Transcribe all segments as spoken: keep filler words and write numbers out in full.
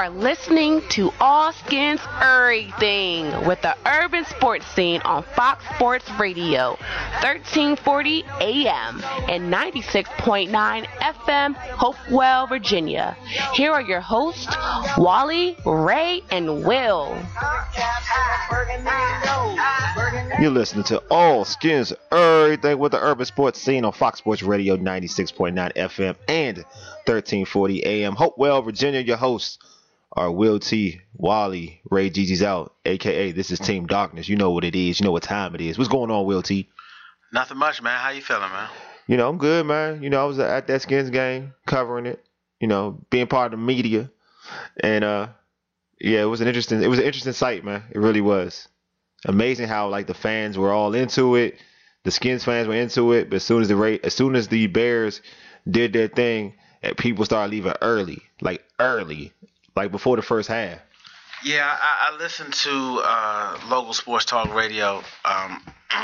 are listening to All Skins Everything with the urban sports scene on Fox Sports Radio, thirteen forty A M and ninety-six point nine F M, Hopewell, Virginia. Here are your hosts, Wally, Ray, and Will. You're listening to All Skins Everything with the urban sports scene on Fox Sports Radio, ninety-six point nine F M and thirteen forty A M. Hopewell, Virginia. Your hosts are Will T, Wally, Ray, Gigi's out, a k a. This is Team Darkness. You know what it is. You know what time it is. What's going on, Will T? Nothing much, man. How you feeling, man? You know, I'm good, man. You know, I was at that Skins game, covering it, you know, being part of the media. And, uh, yeah, it was an interesting, it was an interesting sight, man. It really was. Amazing how, like, the fans were all into it. The Skins fans were into it. But as soon as the Ray, as soon as the Bears did their thing, and people started leaving early, like early, like before the first half. Yeah, I, I listened to uh, local sports talk radio um,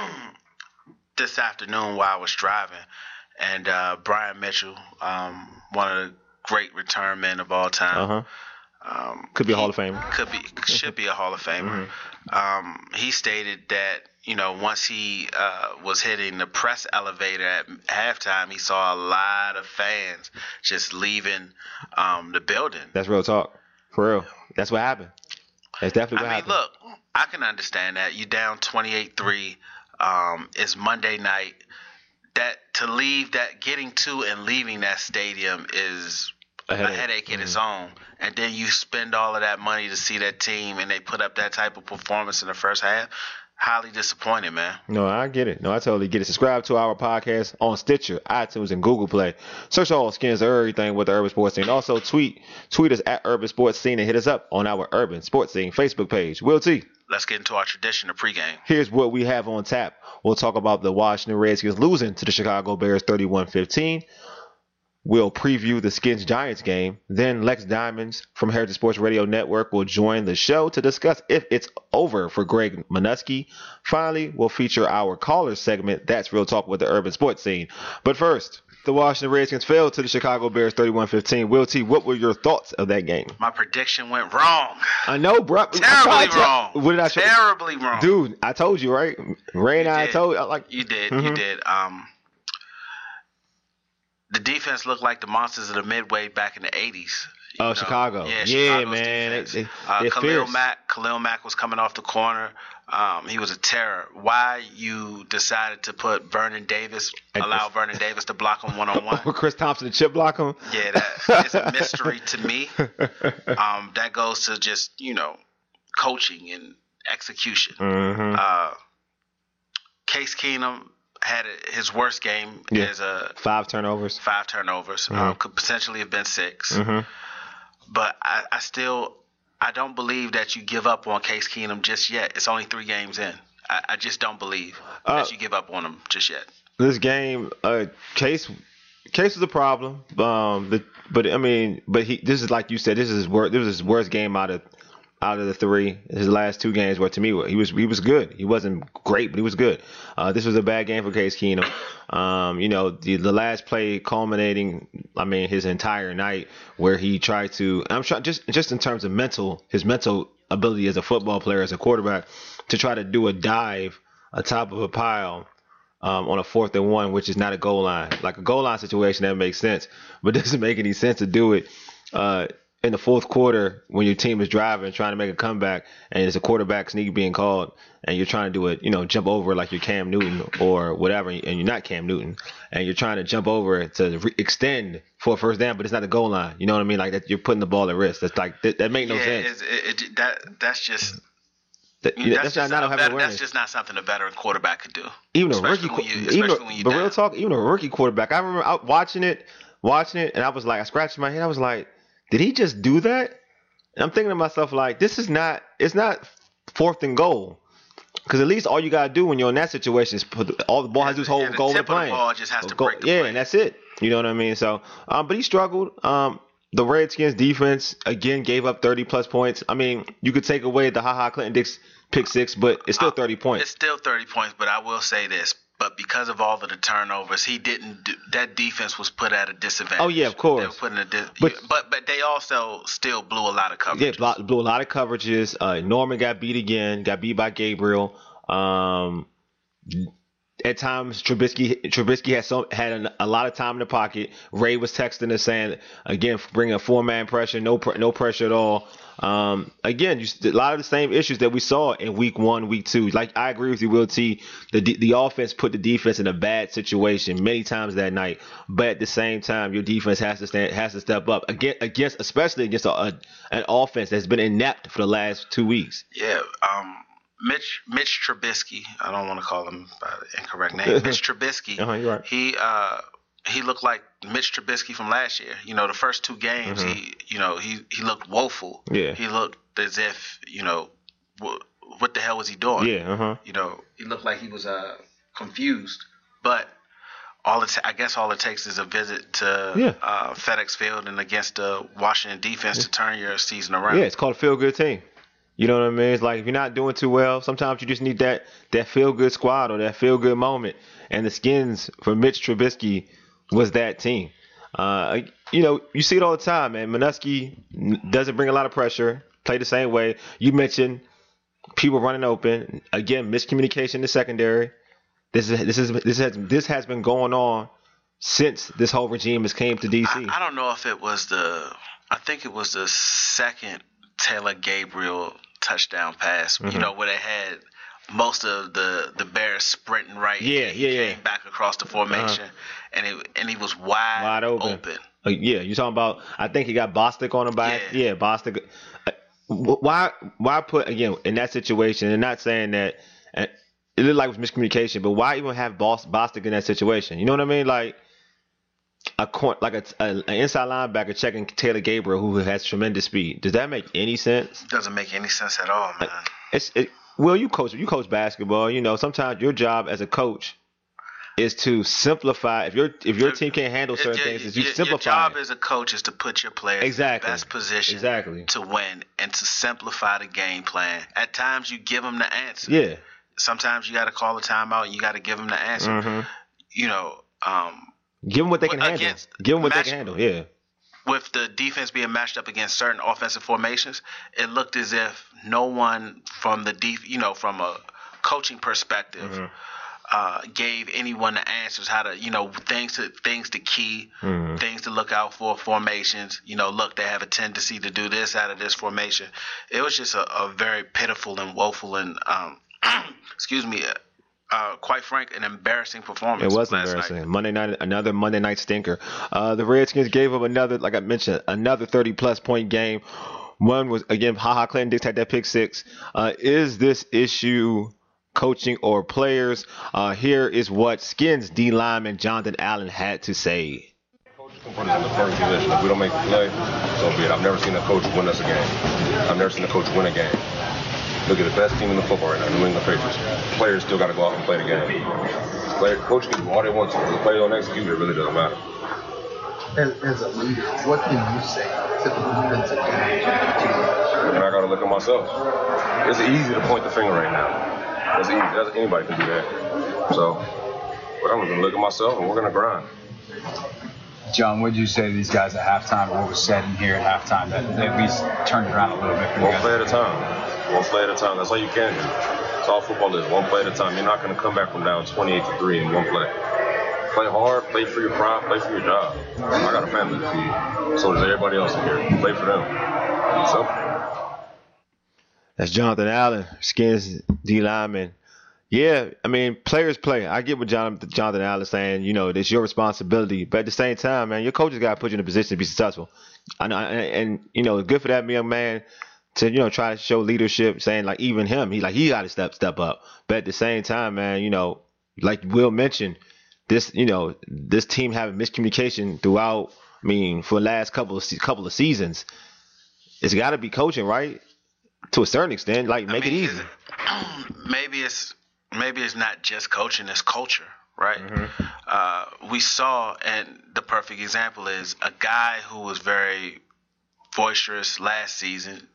this afternoon while I was driving, and uh, Brian Mitchell, um, one of the great return men of all time, Uh-huh. um, Could be a he, Hall of Famer. Could be, should be a Hall of Famer. Mm-hmm. Um, he stated that, you know, once he uh, was hitting the press elevator at halftime, he saw a lot of fans just leaving um, the building. That's real talk. For real. That's what happened. That's definitely what I mean, happened. look, I can understand that. You down twenty-eight three. Um, it's Monday night. That to leave that, getting to and leaving that stadium is A headache. a headache in Mm-hmm. its own. And then you spend all of that money to see that team, and they put up that type of performance in the first half. Highly disappointed, man. No, I get it. No, I totally get it. Subscribe to our podcast on Stitcher, iTunes, and Google Play. Search All Skins Everything with the Urban Sports Scene. Also, tweet tweet us at Urban Sports Scene and hit us up on our Urban Sports Scene Facebook page. Will T, Let's get into our tradition of pregame. here's what we have on tap. We'll talk about the Washington Redskins losing to the Chicago Bears thirty-one fifteen. We'll preview the Skins-Giants game. Then Lex Diamonds from Heritage Sports Radio Network will join the show to discuss if it's over for Greg Minuski. Finally, we'll feature our caller segment, That's Real Talk with the Urban Sports Scene. But first, the Washington Redskins fell to the Chicago Bears thirty-one fifteen. Will T, what were your thoughts of that game? My prediction went wrong. I know, bro. Terribly wrong. What did I say? Terribly wrong. Dude, I told you, right? Ray and You I did. told you. Like, You did. Mhm. You did. Um, the defense looked like the monsters of the Midway back in the eighties. you Oh, know. Chicago. Yeah, Yeah, Chicago's man. defense. They- they- uh, they're Khalil fierce. Mack. Khalil Mack was coming off the corner. Um, he was a terror. Why you decided to put Vernon Davis, And- allow Vernon Davis to block him one on one? Chris Thompson and chip block him. Yeah, that is a mystery to me. Um, that goes to just, you know, coaching and execution. Mm-hmm. Uh, Case Keenum had his worst game Yeah. as a Five turnovers. five turnovers. Mhm. Um, could potentially have been six. Mm-hmm. But I, I still, I don't believe that you give up on Case Keenum just yet. It's only three games in. I, I just don't believe Uh, that you give up on him just yet. This game, uh, Case, Case was a problem. Um, the, but I mean, but he. This is like you said. This is his worst. This was his worst game out of out of the three. His last two games were to me. He was he was good. He wasn't great, but he was good. Uh, this was a bad game for Case Keenum. Um, you know, the the last play culminating. I mean, his entire night where he tried to. I'm trying just just in terms of mental, his mental ability as a football player, as a quarterback, to try to do a dive atop of a pile. Um, on a fourth and one, which is not a goal line. Like a goal line situation, that makes sense. But it doesn't make any sense to do it uh, in the fourth quarter when your team is driving, trying to make a comeback, and it's a quarterback sneak being called, and you're trying to do it, you know, jump over like you're Cam Newton or whatever, and you're not Cam Newton, and you're trying to jump over it to re- extend for a first down, but it's not the goal line. You know what I mean? Like that, you're putting the ball at risk. That's like that, that make no yeah, sense. it's- it, it, that that's just. That, Yeah, that's, that's, not, just not a having better, awareness. that's just not something a veteran quarterback could do. Even a Especially rookie, when you- even especially a, when you but real down. talk, even a rookie quarterback. I remember out watching it, watching it, and I was like, I scratched my head. I was like, did he just do that? And I'm thinking to myself, like, this is not, it's not fourth and goal, because at least all you gotta do when you're in that situation is put the, all the ball has to do is hold Yeah, the goal tip and of the playing. ball just has to Go- break the yeah, play. and that's it. You know what I mean? So, um, but he struggled. Um, the Redskins defense again gave up thirty plus points. I mean, you could take away the Ha Ha Clinton Dix pick six, but it's still thirty It's points. still thirty points, but I will say this. but because of all of the turnovers, he didn't. Do, that defense was put at a disadvantage. Oh yeah, of course. They were put in a dis- but, but but they also still blew a lot of coverages. Yeah, blew a lot of coverages. Uh, Norman got beat again. Got beat by Gabriel. Um, at times, Trubisky Trubisky had so had a, a lot of time in the pocket. Ray was texting us saying again, bring a four man pressure, no pr- no pressure at all. Um, again, you, a lot of the same issues that we saw in week one, week two. Like I agree with you, Will T. The the offense put the defense in a bad situation many times that night. But at the same time, your defense has to stand, has to step up against, against especially against a, a, an offense that's been inept for the last two weeks. Yeah. Um. Mitch Mitch Trubisky. I don't want to call him by the incorrect name. Mitch Trubisky. uh-huh, you're right. He uh. He looked like Mitch Trubisky from last year. You know, the first two games, mm-hmm. he, you know, he, he looked woeful. Yeah. He looked as if, you know, wh- what the hell was he doing? Yeah. Uh-huh. You know, he looked like he was uh, confused. But all it, t- I guess, all it takes is a visit to yeah. uh, FedEx Field and against the Washington defense yeah. to turn your season around. Yeah, it's called a feel-good team. You know what I mean? It's like if you're not doing too well, sometimes you just need that that feel-good squad or that feel-good moment. And the Skins for Mitch Trubisky was that team. Uh, you know, you see it all the time, man. Manusky doesn't bring a lot of pressure, play the same way. You mentioned people running open. Again, miscommunication in the secondary. This is this is this has this has been going on since this whole regime has came to D C. I, I don't know if it was the I think it was the second Taylor Gabriel touchdown pass, mm-hmm. you know, where they had most of the, the Bears sprinting right. Yeah, he yeah, came yeah. back across the formation, uh-huh. and it and he was wide, wide open. open. Uh, yeah, you talking about? I think he got Bostic on the back. Yeah, yeah Bostic. Uh, why? Why put again in that situation? And not saying that uh, it looked like it was miscommunication, but why even have Bos- Bostic in that situation? You know what I mean? Like a corner, like a, a, an inside linebacker checking Taylor Gabriel, who has tremendous speed. Does that make any sense? Doesn't make any sense at all, man. Like, it's it. Well, you coach you coach basketball. You know, sometimes your job as a coach is to simplify. If your if your team can't handle certain your, things, is you your, simplify. Your job it. as a coach is to put your players exactly. in the best position exactly. to win and to simplify the game plan. At times, you give them the answer. Yeah. Sometimes you got to call a timeout and you got to give them the answer. Mm-hmm. You know, um, give them what they can handle. Give them what match, they can handle. Yeah. With the defense being matched up against certain offensive formations, it looked as if no one from the def- you know, from a coaching perspective, mm-hmm. uh, gave anyone the answers how to, you know, things to things to key, mm-hmm. things to look out for, formations. You know, look, they have a tendency to do this out of this formation. It was just a, a very pitiful and woeful and, um, excuse me, Uh, quite frank, an embarrassing performance. It was last embarrassing. Night. Monday night, another Monday night stinker. Uh, the Redskins gave up another, like I mentioned, another thirty plus point game. One was again, HaHa Clinton Dix had that pick six. Uh, is this issue coaching or players? Uh, here is what Skins D lineman Jonathan Allen had to say. Coaches can put us in the first position. If we don't make the play, so be it. I've never seen a coach win us a game. I've never seen a coach win a game. Look at the best team in the football right now, New England Patriots. Players still got to go out and play the game. Player, coach can do all they want to. If the players don't execute, it really doesn't matter. As, as a leader, what can you say to the defensive guys? And I got to look at myself. It's easy to point the finger right now. It's easy. That's, anybody can do that. So, but I'm going to look at myself and we're going to grind. John, what did you say to these guys at halftime, or what was said in here at halftime that at least turned around a little bit for you One guys? play at a time. One play at a time. That's all you can do. That's all football is. One play at a time. You're not going to come back from down twenty-eight to three in one play. Play hard. Play for your pride. Play for your job. I got a family to feed. So does everybody else in here. Play for them. So. That's Jonathan Allen, Skins D lineman. Yeah, I mean, players play. I get what Jonathan, Jonathan Allen is saying. You know, it's your responsibility. But at the same time, man, your coaches got to put you in a position to be successful. And, and, and you know, good for that young man to, you know, try to show leadership, saying, like, even him, he like he got to step step up. But at the same time, man, you know, like Will mentioned, this, you know, this team having miscommunication throughout, I mean, for the last couple of couple of seasons. It's got to be coaching, right? To a certain extent, like, make I mean, it easy. Maybe it's maybe it's not just coaching, it's culture, right? Mm-hmm. Uh, we saw, and the perfect example is a guy who was very boisterous last season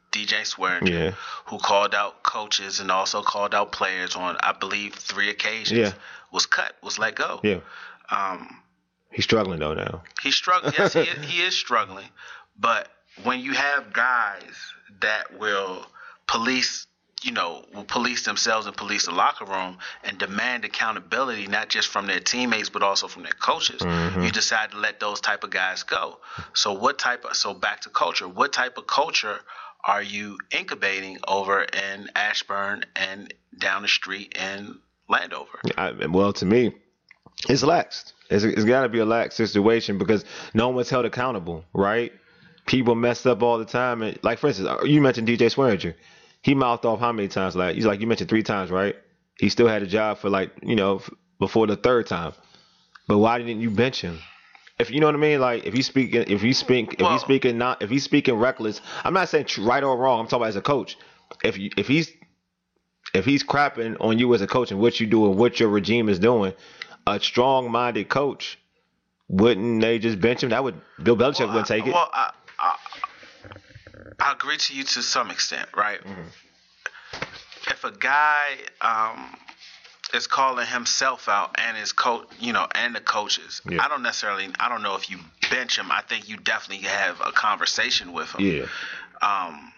D J Swearinger, Yeah. who called out coaches and also called out players on, I believe, three occasions, Yeah. was cut, was let go. Yeah. Um, He's struggling though now. He's struggling. Yes, he is, he is struggling. But when you have guys that will police, you know, will police themselves and police the locker room and demand accountability, not just from their teammates but also from their coaches, Mm-hmm. you decide to let those type of guys go. So what type of so back to culture? What type of culture are you incubating over in Ashburn and down the street in Landover? I, well, to me, it's lax. It's, it's got to be a lax situation because no one's held accountable, right? People mess up all the time. And like, for instance, you mentioned D J Swearinger. He mouthed off how many times? Like, he's like, you mentioned three times, right? He still had a job for like, you know, f- before the third time. But why didn't you bench him? If you know what I mean, like if he's speaking, if he's speak, if Well- he's speaking not, if he's speaking reckless, I'm not saying tr- right or wrong. I'm talking about as a coach. If you, if he's, if he's crapping on you as a coach and what you do and what your regime is doing, a strong-minded coach wouldn't they just bench him? That would Bill Belichick Well, wouldn't take I, it. Well, I, I, I agree to you to some extent, right? Mm-hmm. If a guy um, is calling himself out and his coach, you know, and the coaches, Yeah. I don't necessarily, I don't know if you bench him. I think you definitely have a conversation with him. Yeah, Um,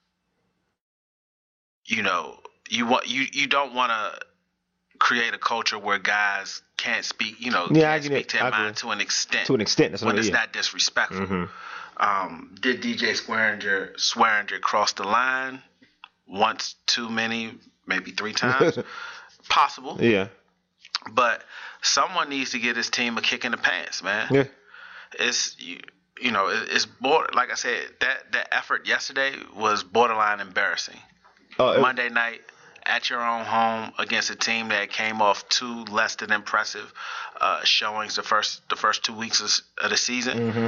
you know, you want you you don't want to create a culture where guys can't speak, you know, Yeah, I can't get speak it. to their I agree. mind to an extent. to an extent. That's when what it's yeah. not disrespectful. Mhm. Um, did D J Swearinger Swearinger cross the line once too many, maybe three times? Possible. Yeah, But someone needs to get his team a kick in the pants, man. yeah. It's you, you know, it, it's border. Like I said, that that effort yesterday was borderline embarrassing. Oh, it- Monday night at your own home against a team that came off two less than impressive uh, showings the first the first two weeks of, of the season. Mm-hmm.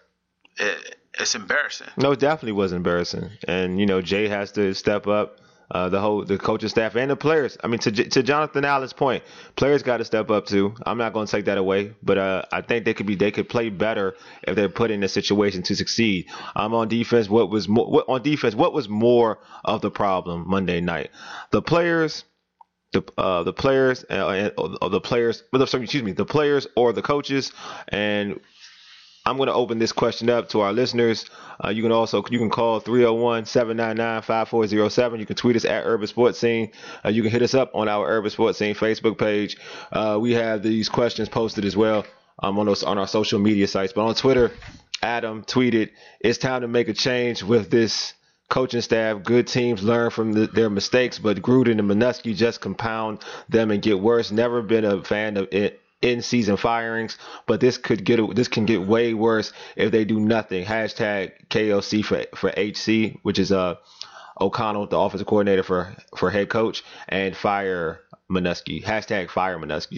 It, it's embarrassing. No, it definitely was embarrassing. And you know, Jay has to step up. Uh, the whole the coaching staff and the players. I mean, to to Jonathan Allen's point, players got to step up too. I'm not going to take that away, but uh, I think they could be they could play better if they're put in a situation to succeed. I'm on defense. What was more what, on defense? What was more of the problem Monday night? The players. The uh, the players uh, and uh, the players, well, sorry, excuse me, the players or the coaches. And I'm going to open this question up to our listeners. Uh, you can also you can call three oh one, seven nine nine, five four oh seven. You can tweet us at Urban Sports Scene. Uh, you can hit us up on our Urban Sports Scene Facebook page. Uh, we have these questions posted as well um, on those on our social media sites. But on Twitter, Adam tweeted, "It's time to make a change with this coaching staff. Good teams learn from the, their mistakes, but Gruden and Manusky just compound them and get worse. Never been a fan of it." In-season firings, but this could get this can get way worse if they do nothing. Hashtag K O C for for H C, which is uh O'Connell, the offensive coordinator for for head coach, and fire Manusky. Hashtag fire Manusky.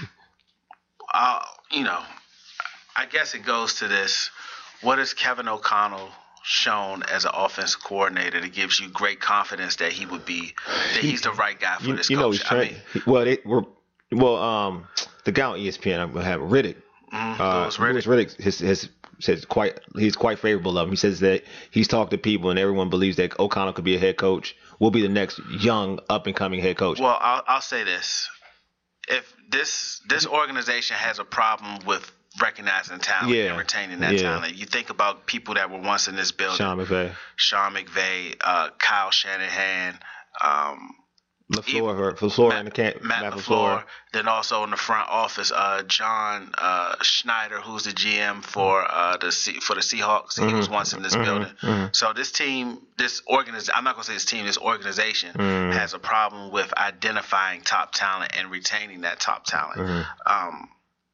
Uh, you know, I guess it goes to this. What has Kevin O'Connell shown as an offensive coordinator that gives you great confidence that he would be that he's the right guy for You, this you coach? know he's I trained. mean, Well, they were well um the guy on E S P N. I'm gonna have Riddick. mm, Uh, Louis Riddick. Louis Riddick has, has says quite he's quite favorable of him. He says that he's talked to people and everyone believes that O'Connell could be a head coach. Will be the next young up and coming head coach. Well, I'll, I'll say this: if this this organization has a problem with recognizing talent Yeah. and retaining that Yeah. talent, you think about people that were once in this building: Sean McVay, Sean McVay, uh, Kyle Shanahan, um, LaFleur, for LaFleur and the camp, Matt, Matt LaFleur. LaFleur. Then also in the front office, uh, John uh, Schneider, who's the G M for uh, the C- for the Seahawks. He was once in this building. So this team, this organization, I'm not gonna say this team, this organization has a problem with identifying top talent and retaining that top talent. Um,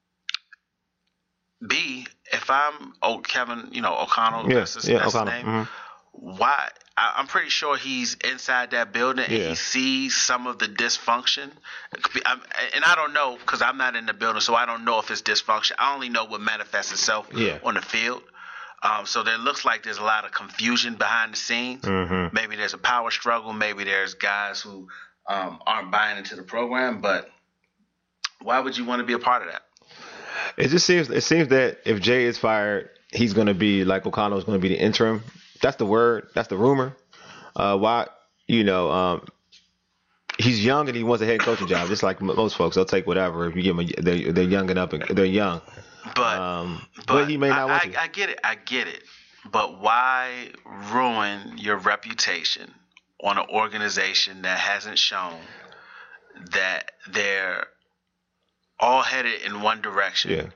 B, if I'm oh Kevin, you know O'Connell, Yeah, that's his, yeah, that's his O'Connell. name. Mhm. Why? I, I'm pretty sure he's inside that building and Yeah. he sees some of the dysfunction. It could be- I'm- and I don't know because I'm not in the building, so I don't know if it's dysfunction. I only know what manifests itself Yeah. on the field. Um, so there looks like there's a lot of confusion behind the scenes. Mhm. Maybe there's a power struggle. Maybe there's guys who um, aren't buying into the program. But why would you want to be a part of that? It just seems it seems that if Jay is fired, he's going to be like O'Connell is going to be the interim. That's the word. That's the rumor. Uh, why, you know, um, he's young and he wants a head coaching job, just like m- most folks. They'll take whatever if you give them. A, they're, they're young and up, and they're young. But, Um, but but he may not I, want I, to. I get it. I get it. But why ruin your reputation on an organization that hasn't shown that they're all headed in one direction? Yeah.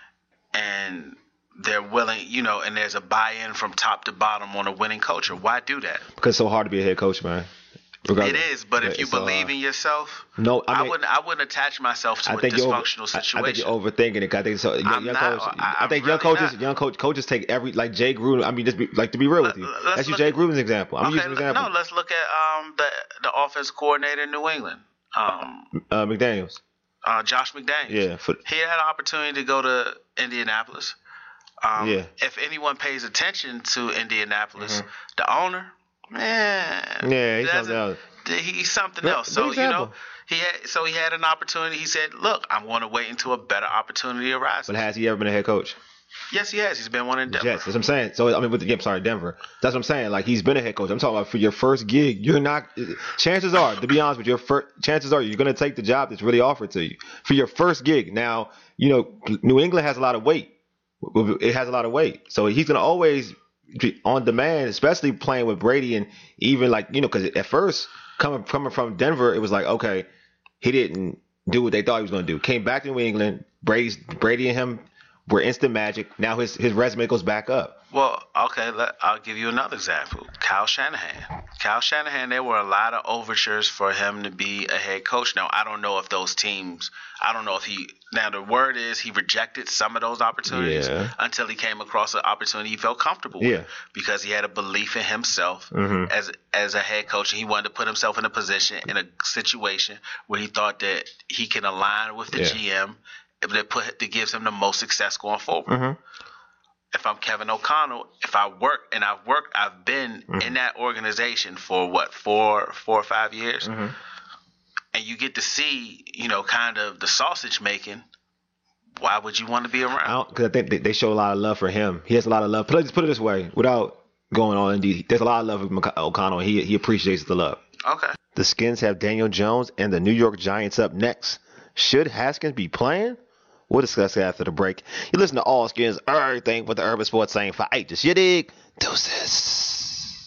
And they're willing, you know, and there's a buy-in from top to bottom on a winning culture. Why do that? Because it's so hard to be a head coach, man. Regardless. It is, but if you It's so believe hard. in yourself, No, I I, mean- wouldn't. I wouldn't attach myself to I a think you're over- dysfunctional I- I, think situation. you're overthinking it. I think so. Young, I'm young not. coach, I- I, think I'm young really coaches, not. young coach, coaches take every like Jay Gruden. I mean, just be, like to be real with you. Let- let's Let's use look Jay at- Gruden's example. I'm okay, using an example. no, let's look at um the the offense coordinator in New England, um, uh, McDaniels. uh, Josh McDaniels. Yeah. For, He had an opportunity to go to Indianapolis. Um, Yeah. If anyone pays attention to Indianapolis, the owner, man, Mm-hmm. Yeah, he's doesn't- something else. He's something Good- else. good So you example. know, he had so he had an opportunity. He said, "Look, I'm going to wait until a better opportunity arises." but has he ever been a head coach? Yes, he has. He's been one in Denver. Jets. That's what I'm saying. So I mean, with the, I'm sorry, Denver. That's what I'm saying. Like he's been a head coach. I'm talking about for your first gig. You're not. Chances are, to be honest with you, your first, chances are you're going to take the job that's really offered to you for your first gig. Now, you know, New England has a lot of weight. It has a lot of weight, so he's going to always be on demand, especially playing with Brady and even like you know, because at first coming coming from Denver, it was like okay, he didn't do what they thought he was going to do. Came back to New England. Brady's Brady and him were instant magic. Now his his resume goes back up. Well, okay, let, I'll give you another example. Kyle Shanahan. Kyle Shanahan, there were a lot of overtures for him to be a head coach. Now, I don't know if those teams, I don't know if he, now the word is he rejected some of those opportunities Yeah. until he came across an opportunity he felt comfortable Yeah. with because he had a belief in himself Mhm. as as a head coach. And he wanted to put himself in a position, in a situation where he thought that he can align with the Yeah. G M that put that gives him the most success going forward. Mhm. If I'm Kevin O'Connell, if I work and I've worked, I've been Mm-hmm. in that organization for what four, four or five years, Mm-hmm. and you get to see, you know, kind of the sausage making. Why would you want to be I around? don't because I think they, they show a lot of love for him. He has a lot of love. Put it, just put it this way, without going on. Indeed, there's a lot of love for Mc- O'Connell. He he appreciates the love. Okay. The Skins have Daniel Jones and the New York Giants up next. Should Haskins be playing? We'll discuss it after the break. You listen to All Skins, everything with the Urban Sports saying for eight. Just you dig? Deuces.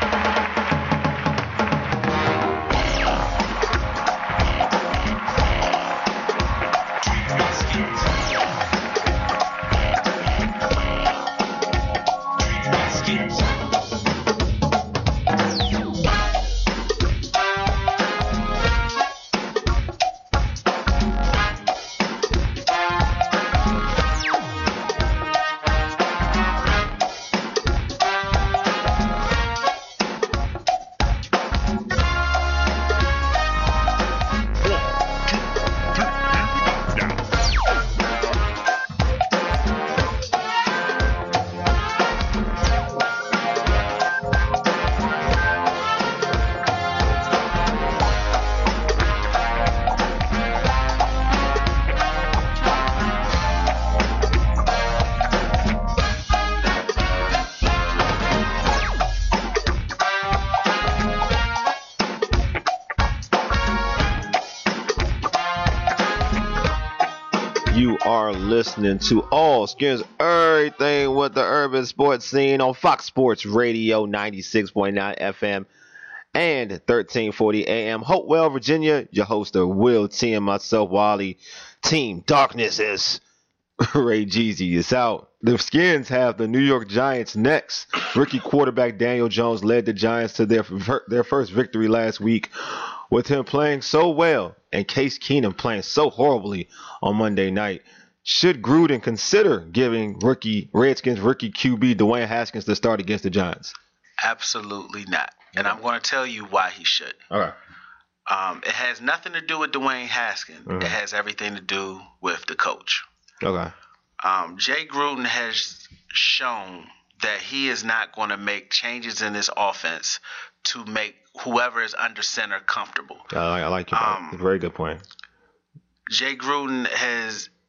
You are listening to All Skins, everything with the urban sports scene on Fox Sports Radio ninety-six point nine F M and thirteen forty A M. Hopewell, Virginia. Your host of Will T and myself, Wally. Team Darkness is Ray Jeezy is out. The Skins have the New York Giants next. Rookie quarterback Daniel Jones led the Giants to their their first victory last week, with him playing so well and Case Keenum playing so horribly on Monday night. Should Gruden consider giving rookie Redskins rookie Q B Dwayne Haskins the start against the Giants? Absolutely not. And I'm going to tell you why he should. All right. Um, it has nothing to do with Dwayne Haskins. Mhm. It has everything to do with the coach. Okay. Um, Jay Gruden has shown that he is not going to make changes in this offense to make whoever is under center comfortable. I like, I like your point. Um, It's a very good point. Jay Gruden has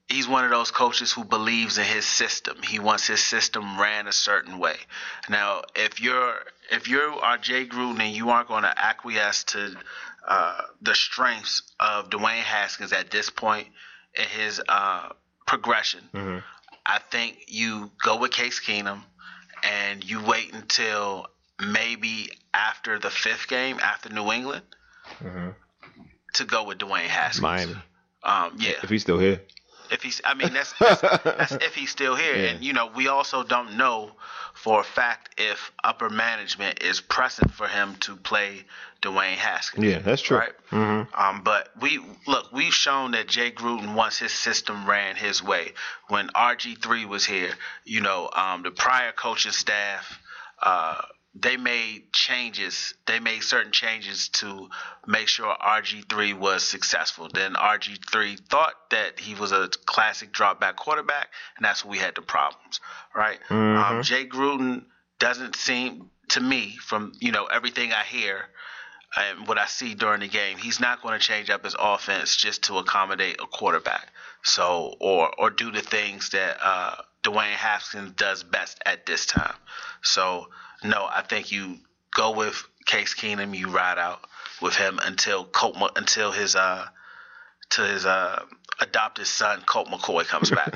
he's one of those coaches who believes in his system. He wants his system ran a certain way. Now, if you're if you are Jay Gruden and you aren't going to acquiesce to uh, the strengths of Dwayne Haskins at this point in his uh, progression, mm-hmm. I think you go with Case Keenum and you wait until maybe after the fifth game, after New England, mm-hmm. to go with Dwayne Haskins. Miami. Um, yeah. If he's still here. If he's, I mean, that's, that's, that's if he's still here. Yeah. And, you know, we also don't know for a fact if upper management is pressing for him to play Dwayne Haskins. Yeah, that's true. Right? Mm-hmm. Um, but we, look, we've shown that Jay Gruden wants his system ran his way. When R G three was here, you know, um, the prior coaching staff, uh, they made changes. They made certain changes to make sure R G three was successful. Then R G three thought that he was a classic drop back quarterback, and that's when we had the problems, right? Mm-hmm. Um, Jay Gruden doesn't seem, to me, from you know everything I hear and what I see during the game, he's not going to change up his offense just to accommodate a quarterback. So, or or do the things that uh, Dwayne Haskins does best at this time. So. No, I think you go with Case Keenum. You ride out with him until Colt, until his uh, to his uh, adopted son Colt McCoy comes back.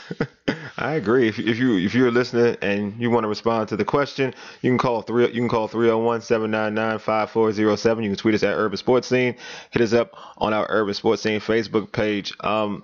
I agree. If, if you if you're listening and you want to respond to the question, you can call three. You can call three zero one, seven nine nine, five four zero seven. You can tweet us at Urban Sports Scene. Hit us up on our Urban Sports Scene Facebook page. Um,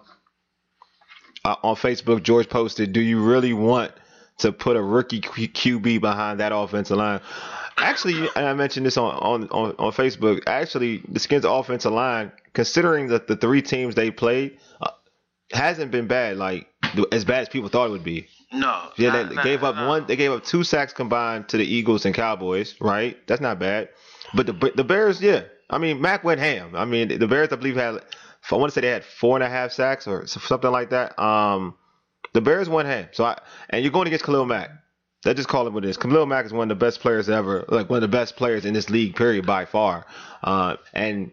uh, on Facebook, George posted, "Do you really want to put a rookie Q B behind that offensive line?" Actually, and I mentioned this on, on, on, on Facebook, actually, the Skins offensive line, considering that the three teams they played, uh, hasn't been bad, like as bad as people thought it would be. No. Yeah, not, they not, gave up no. one. They gave up two sacks combined to the Eagles and Cowboys, right? That's not bad. But the the Bears, yeah. I mean, Mac went ham. I mean, the Bears, I believe, had, I want to say they had four and a half sacks or something like that. Um, The Bears won ham. So I, and you're going against Khalil Mack. Let's just call it what it is. Khalil Mack is one of the best players ever, like one of the best players in this league, period, by far. Uh, and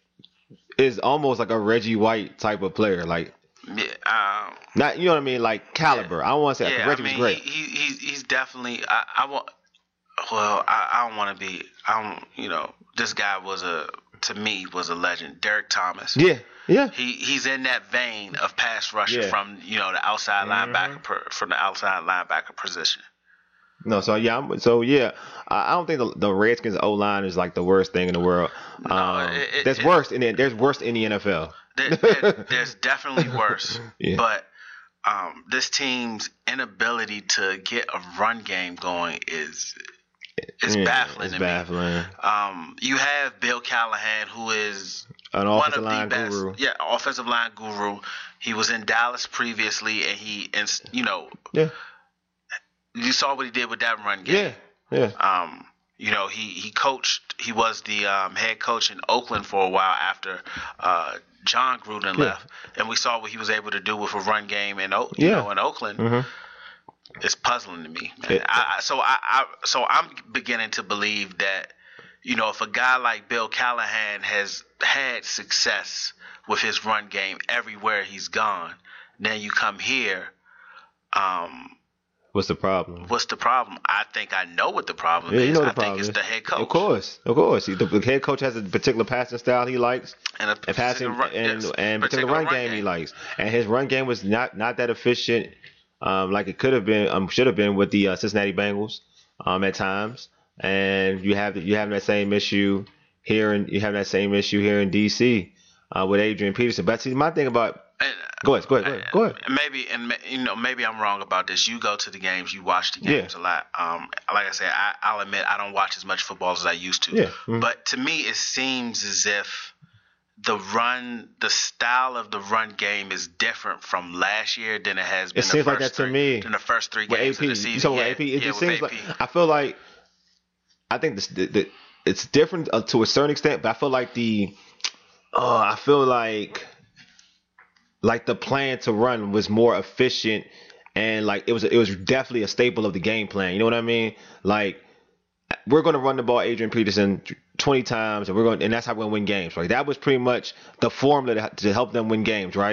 is almost like a Reggie White type of player. Like, yeah, um, not, you know what I mean? Like caliber. Yeah, I don't want to say, yeah, Reggie I mean, was great. He, he, he's, he's definitely, I, I want, well, I, I don't want to be, I don't, you know, this guy was a, to me, was a legend. Derek Thomas. Yeah. Yeah, he he's in that vein of pass rusher yeah. from you know the outside mm-hmm. linebacker per, from the outside linebacker position. No, so yeah, I'm, so yeah, I, I don't think the, the Redskins O line is like the worst thing in the world. No, um, it, it, there's it, worse in the, there's worse in the N F L. There, there, there's definitely worse, yeah. but um, this team's inability to get a run game going is is yeah, baffling. It's to baffling. Me. Um, you have Bill Callahan, who is an one offensive of line the best, guru. Yeah, offensive line guru. He was in Dallas previously, and he, and you know, yeah, you saw what he did with that run game. Yeah, yeah. Um, you know, he he coached. He was the um, head coach in Oakland for a while after uh, John Gruden yeah. left, and we saw what he was able to do with a run game in you yeah. know in Oakland. Mm-hmm. It's puzzling to me, man. It, I, I, so I, I so I'm beginning to believe that, you know, if a guy like Bill Callahan has had success with his run game everywhere he's gone, then you come here. Um, what's the problem? What's the problem? I think I know what the problem yeah, is. You know the I problem think it's is. the head coach. Of course, of course. The, the head coach has a particular passing style he likes, and a and passing run, and, yes, and particular, particular run, run game, game he likes. And his run game was not not that efficient. Um, like it could have been, um, should have been with the uh, Cincinnati Bengals, um, at times, and you have you have that same issue here, and you have that same issue here in D C uh, with Adrian Peterson. But see, my thing about and, go ahead, go ahead, go ahead, go ahead. Maybe and you know maybe I'm wrong about this. You go to the games, you watch the games yeah. a lot. Um, like I said, I, I'll admit I don't watch as much football as I used to. Yeah. Mm-hmm. But to me, it seems as if the run, the style of the run game is different from last year than it has been. It the seems first like that three, to me. In the first three with games A P, of the season. you talking yeah, about A P? It yeah, just with seems A P. like I feel like I think this, the, the, it's different uh, to a certain extent, but I feel like the uh, I feel like like the plan to run was more efficient, and like it was it was definitely a staple of the game plan. You know what I mean? Like we're going to run the ball, Adrian Peterson, twenty times, and we're going, and that's how we're going to win games, right? That was pretty much the formula to, to help them win games, right?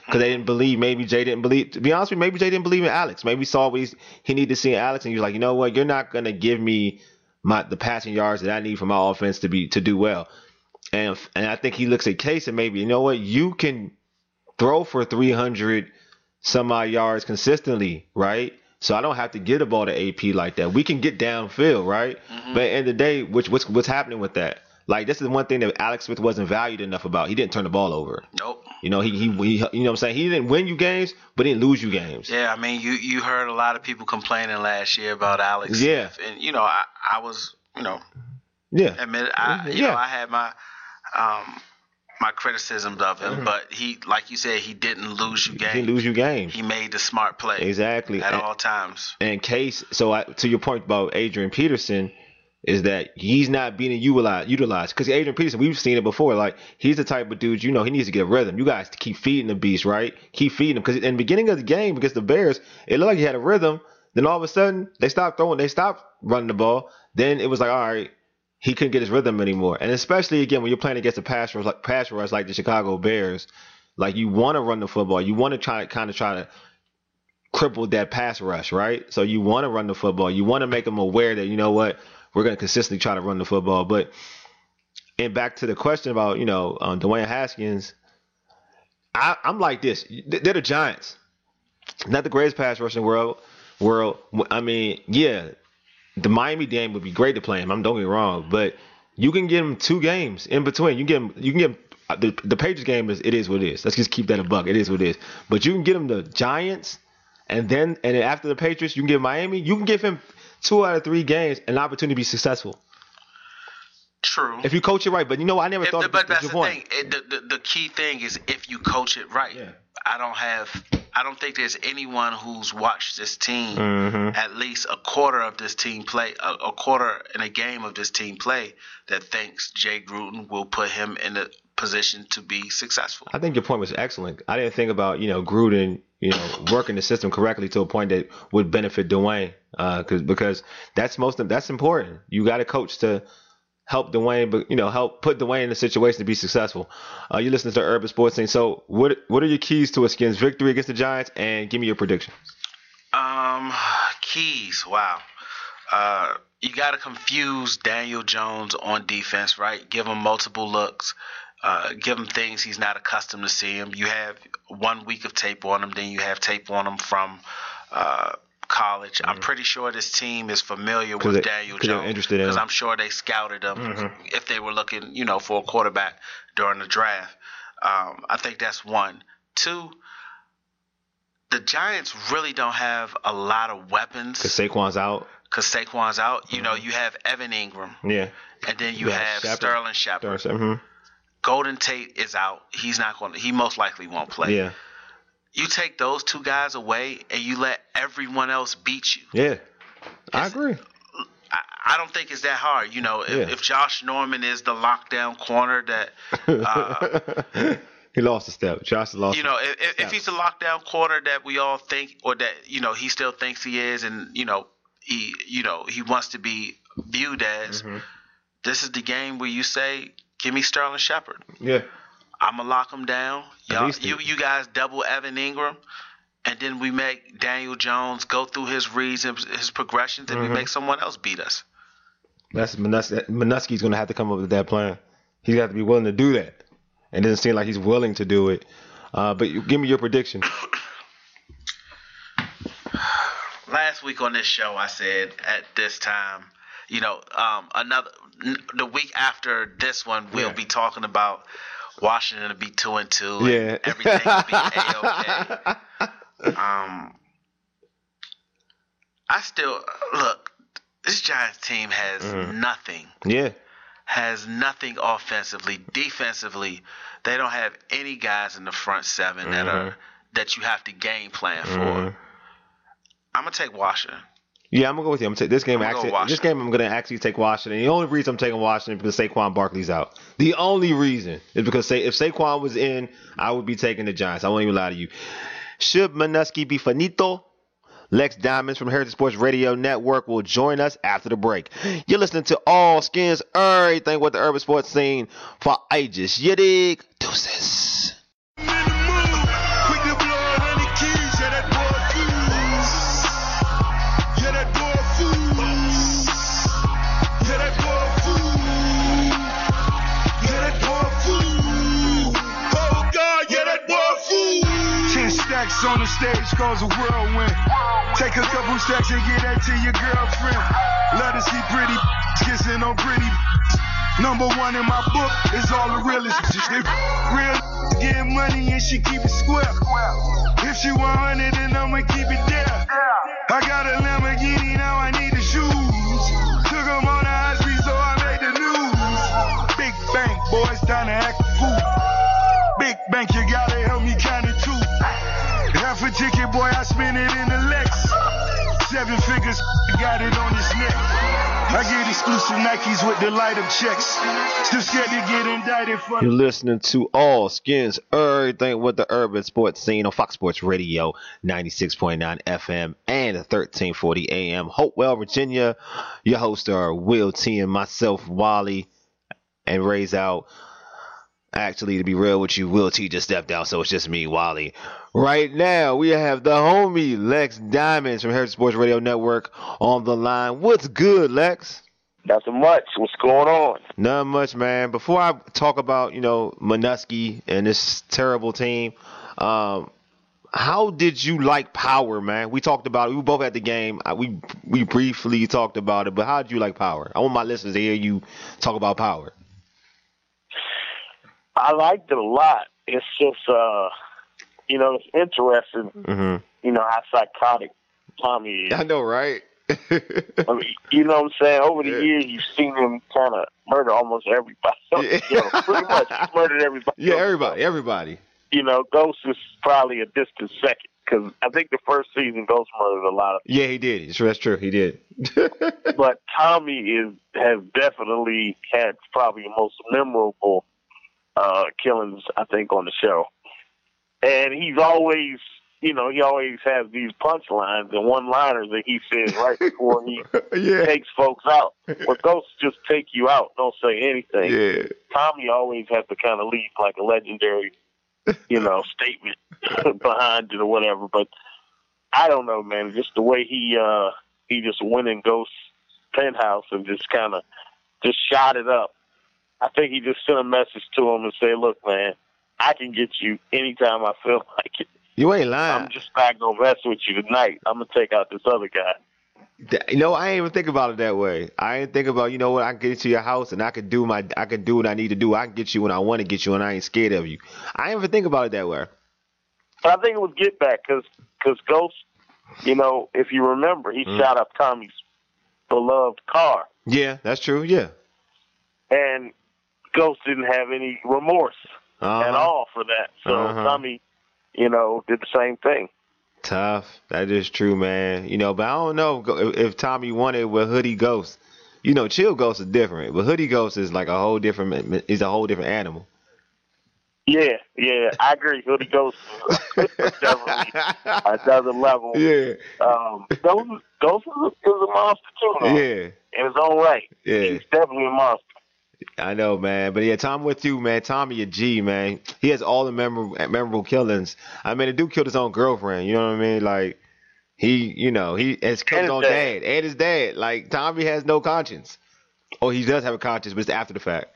because they didn't believe. Maybe Jay didn't believe. To be honest with you, maybe Jay didn't believe in Alex. Maybe he saw what he's, he needed to see in Alex, and he was like, you know what, you're not gonna give me my the passing yards that I need for my offense to be to do well. And and I think he looks at Case and maybe, you know what, you can throw for three hundred some odd yards consistently, right? So I don't have to get the ball to A P like that. We can get downfield, right? Mm-hmm. But at the end of the day, which what's what's happening with that? Like, this is one thing that Alex Smith wasn't valued enough about. He didn't turn the ball over. Nope. You know, he, he, he you know what I'm saying? He didn't win you games, but he didn't lose you games. Yeah, I mean, you, you heard a lot of people complaining last year about Alex yeah. Smith. And, you know, I, I was, you know, yeah. admit I, you yeah. know, I had my um, my criticisms of him, mm-hmm. but he, like you said, he didn't lose you games. He didn't lose you games. He made the smart play. Exactly. At and, all times. And Case, so I, to your point about Adrian Peterson, is that he's not being utilized utilized because Adrian Peterson, we've seen it before. Like, he's the type of dude, you know, he needs to get rhythm. You guys keep feeding the beast, right? Keep feeding him, because in the beginning of the game against the Bears, it looked like he had a rhythm. Then all of a sudden, they stopped throwing, they stopped running the ball. Then it was like, all right, he couldn't get his rhythm anymore. And especially again when you're playing against a pass rush like pass rush like the Chicago Bears, like, you want to run the football, you want to try kind of try to cripple that pass rush, right? So you want to run the football, you want to make them aware that, you know what, we're going to consistently try to run the football. But, and back to the question about, you know, um, Dwayne Haskins, I, I'm like this. They're the Giants. Not the greatest pass rush in the world. World. I mean, yeah, the Miami game would be great to play him. I'm don't get me wrong, but you can get him two games in between. You can get him. You can get him, the the Patriots game is it is what it is. Let's just keep that a buck. It is what it is. But you can get him the Giants, and then and then after the Patriots, you can give Miami. You can give him two out of three games, an opportunity to be successful. True. If you coach it right. But you know, I never if thought the, of But that's the the point. thing. It, the, the, the key thing is if you coach it right. Yeah. I don't have I don't think there's anyone who's watched this team mm-hmm. at least a quarter of this team play a, a quarter in a game of this team play that thinks Jay Gruden will put him in a position to be successful. I think your point was excellent. I didn't think about, you know, Gruden, you know, working the system correctly to a point that would benefit Dwayne, uh, cause, because that's most that's important. You got a coach to help Dwayne, but, you know, help put Dwayne in a situation to be successful. Uh, you listen to Urban Sports Scene. So what what are your keys to a Skins victory against the Giants? And give me your predictions. Um, keys. Wow. Uh, you got to confuse Daniel Jones on defense, right? Give him multiple looks. Uh, give him things he's not accustomed to seeing. You have one week of tape on him, then you have tape on him from uh, college. Mm-hmm. I'm pretty sure this team is familiar with they, Daniel Jones because I'm sure they scouted him mm-hmm. if they were looking, you know, for a quarterback during the draft. Um, I think that's one. Two, the Giants really don't have a lot of weapons. Because Saquon's out. Because Saquon's out. You mm-hmm. know, you have Evan Ingram. Yeah. And then you yeah, have Shepard. Sterling Shepard. Mm-hmm. Golden Tate is out. He's not going to, he most likely won't play. Yeah. You take those two guys away and you let everyone else beat you. Yeah. I agree. I, I don't think it's that hard. You know, if, yeah. if Josh Norman is the lockdown corner that uh, he lost a step. Josh lost. You know, if, if he's the lockdown corner that we all think, or that, you know, he still thinks he is, and, you know, he, you know, he wants to be viewed as, mm-hmm. this is the game where you say, give me Sterling Shepard. Yeah. I'm going to lock him down. Y'all, you, you guys double Evan Ingram, and then we make Daniel Jones go through his reads and his progressions, and mm-hmm. we make someone else beat us. That's Manusky's going to have to come up with that plan. He's got to be willing to do that. It doesn't seem like he's willing to do it. Uh, but you, give me your prediction. Last week on this show, I said at this time, you know, um, another the week after this one, we'll yeah. be talking about Washington to be two and two. Yeah. And everything will be A-okay. Um, I still look. This Giants team has mm-hmm. nothing. Yeah. Has nothing offensively. Defensively, they don't have any guys in the front seven mm-hmm. that are that you have to game plan for. Mm-hmm. I'm gonna take Washington. Yeah, I'm gonna go with you. I'm gonna take this game. I'm Actually, go this game I'm gonna actually take Washington. The only reason I'm taking Washington is because Saquon Barkley's out. The only reason is because say if Saquon was in, I would be taking the Giants. I won't even lie to you. Should Manusky be finito? Lex Diamonds from Heritage Sports Radio Network will join us after the break. You're listening to All Skins, everything with the urban sports scene for ages. You dig? Deuces. Ice on the stage cause a whirlwind. Take a couple stacks and get that to your girlfriend. Let her see pretty kissing on pretty. Number one in my book is all the realest. Real get money and she keep it square. If she want hundred, then I'ma keep it there. I got a Lamborghini, now I need the shoes. Took them on the high street, so I made the news. Big bank, boys, time to act a fool. Big bank, you gotta help me count it too. Half a ticket, boy, I spend it in the Lex. Seven figures, got it on his neck. I get exclusive Nikes with the light up checks. Still scared to get indicted for. You're listening to All Skins, everything with the urban sports scene on Fox Sports Radio, ninety-six point nine F M and thirteen forty A M. Hopewell, Virginia. Your hosts are Will T and myself, Wally, and Ray's out. Actually, to be real with you, Will T just stepped out, so it's just me, Wally. Right now, we have the homie Lex Diamonds from Heritage Sports Radio Network on the line. What's good, Lex? Nothing much. What's going on? Nothing much, man. Before I talk about, you know, Manusky and this terrible team, um, how did you like Power, man? We talked about it. We were both at the game. We we briefly talked about it, but how did you like Power? I want my listeners to hear you talk about Power. I liked it a lot. It's just, uh, you know, it's interesting, mm-hmm. you know, how psychotic Tommy is. I know, right? I mean, you know what I'm saying? Over the yeah. years, you've seen him kind of murder almost everybody. Yeah. You know, pretty much, he's murdered everybody. Yeah, everybody, everybody. You know, Ghost is probably a distant second, because I think the first season, Ghost murdered a lot of people. Yeah, he did. That's true, he did. But Tommy is has definitely had probably the most memorable Uh, killings, I think, on the show. And he's always, you know, he always has these punchlines and one-liners that he says right before he yeah. takes folks out. But ghosts just take you out, don't say anything. Yeah. Tommy always has to kind of leave like a legendary, you know, statement behind it or whatever. But I don't know, man. Just the way he uh, he just went in Ghost's penthouse and just kind of just shot it up. I think he just sent a message to him and said, look, man, I can get you anytime I feel like it. You ain't lying. I'm just not going to mess with you tonight. I'm going to take out this other guy. You know, I ain't even think about it that way. I ain't think about, you know what, I can get to your house and I can do my, I can do what I need to do. I can get you when I want to get you and I ain't scared of you. I ain't even think about it that way. But I think it was get back because because Ghost, you know, if you remember, he mm. shot up Tommy's beloved car. Yeah, that's true, yeah. And Ghost didn't have any remorse uh-huh. at all for that. So uh-huh. Tommy, you know, did the same thing. Tough. That is true, man. You know, but I don't know if, if Tommy wanted with Hoodie Ghost. You know, Chill Ghost is different, but Hoodie Ghost is like a whole different, is a whole different animal. Yeah, yeah, I agree. Hoodie Ghost is definitely another level. Yeah. Um, Ghost, Ghost is, a, is a monster too, though. Yeah. In his own right. Yeah. He's definitely a monster. I know, man. But yeah, Tom with you, man. Tommy a G, man. He has all the memorable, memorable killings. I mean, the dude killed his own girlfriend. You know what I mean? Like, he, you know, he has killed his own dad. dad and his dad. Like, Tommy has no conscience. Oh, he does have a conscience, but it's after the fact.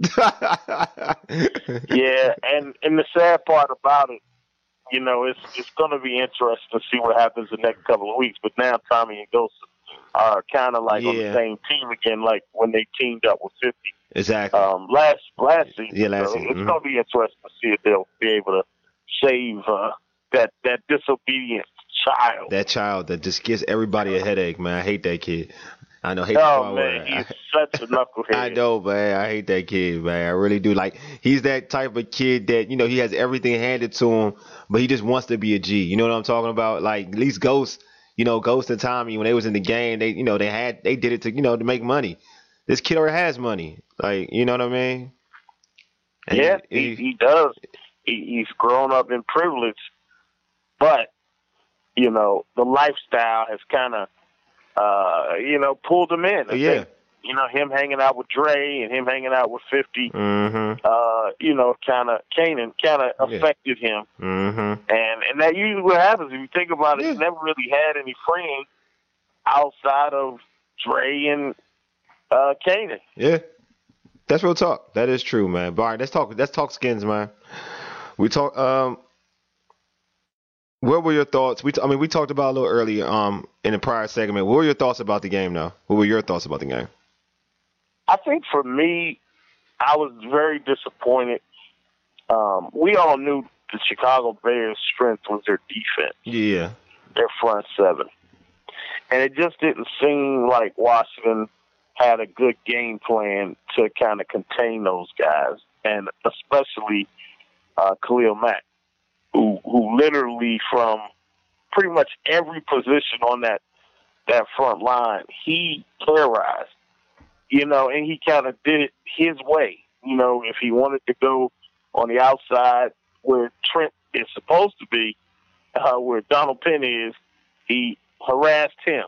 Yeah, and, and the sad part about it, you know, it's it's going to be interesting to see what happens the next couple of weeks. But now Tommy and Ghost are kind of like yeah. on the same team again, like when they teamed up with fifty. Exactly. Um, last last season. Yeah, last so season. It's mm-hmm. going to be interesting to see if they'll be able to save uh, that that disobedient child. That child that just gives everybody a headache, man. I hate that kid. I know. Hate oh man, he's such a knucklehead. I know, man. I hate that kid, man. I really do. Like, he's that type of kid that, you know, he has everything handed to him, but he just wants to be a G. You know what I'm talking about? Like, at least Ghost, you know, Ghost and Tommy, when they was in the game, they, you know, they had, they did it to, you know, to make money. This kid already has money. Like, you know what I mean? And yeah, he, he, he does. He, he's grown up in privilege, but, you know, the lifestyle has kind of, uh, you know, pulled him in. I yeah. think, you know, him hanging out with Dre and him hanging out with fifty, mm-hmm. uh, you know, kind of, Kanan kind of yeah. affected him. Mm-hmm. And and that usually what happens. If you think about it, yeah. he never really had any friends outside of Dre and uh, Kanan. Yeah. That's real talk. That is true, man. But all right, let's talk, let's talk skins, man. We talk, um, What were your thoughts? We, t- I mean, we talked about a little earlier um, in the prior segment. What were your thoughts about the game, though? What were your thoughts about the game? I think for me, I was very disappointed. Um, we all knew the Chicago Bears' strength was their defense, Yeah. their front seven. And it just didn't seem like Washington had a good game plan to kind of contain those guys, and especially uh, Khalil Mack, who who literally from pretty much every position on that that front line, he terrorized, you know, and he kind of did it his way. You know, if he wanted to go on the outside where Trent is supposed to be, uh, where Donald Penn is, he harassed him.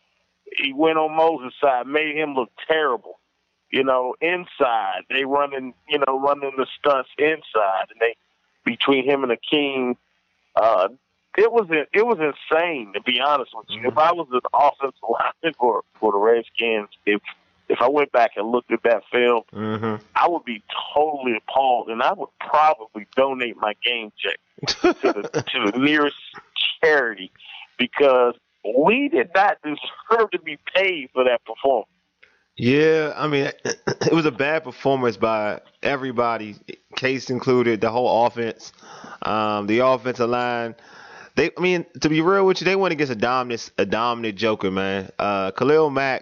He went on Moses' side, made him look terrible. You know, inside, they running, you know, running the stunts inside, and they between him and the King, uh, it was it was insane, to be honest with you. Mm-hmm. If I was an offensive lineman for for the Redskins, if if I went back and looked at that film, mm-hmm. I would be totally appalled, and I would probably donate my game check to the to the nearest charity, because we did not deserve to be paid for that performance. Yeah, I mean, it was a bad performance by everybody, Case included, the whole offense, um, the offensive line. They, I mean, to be real with you, they went against a dominant, a dominant joker, man. Uh, Khalil Mack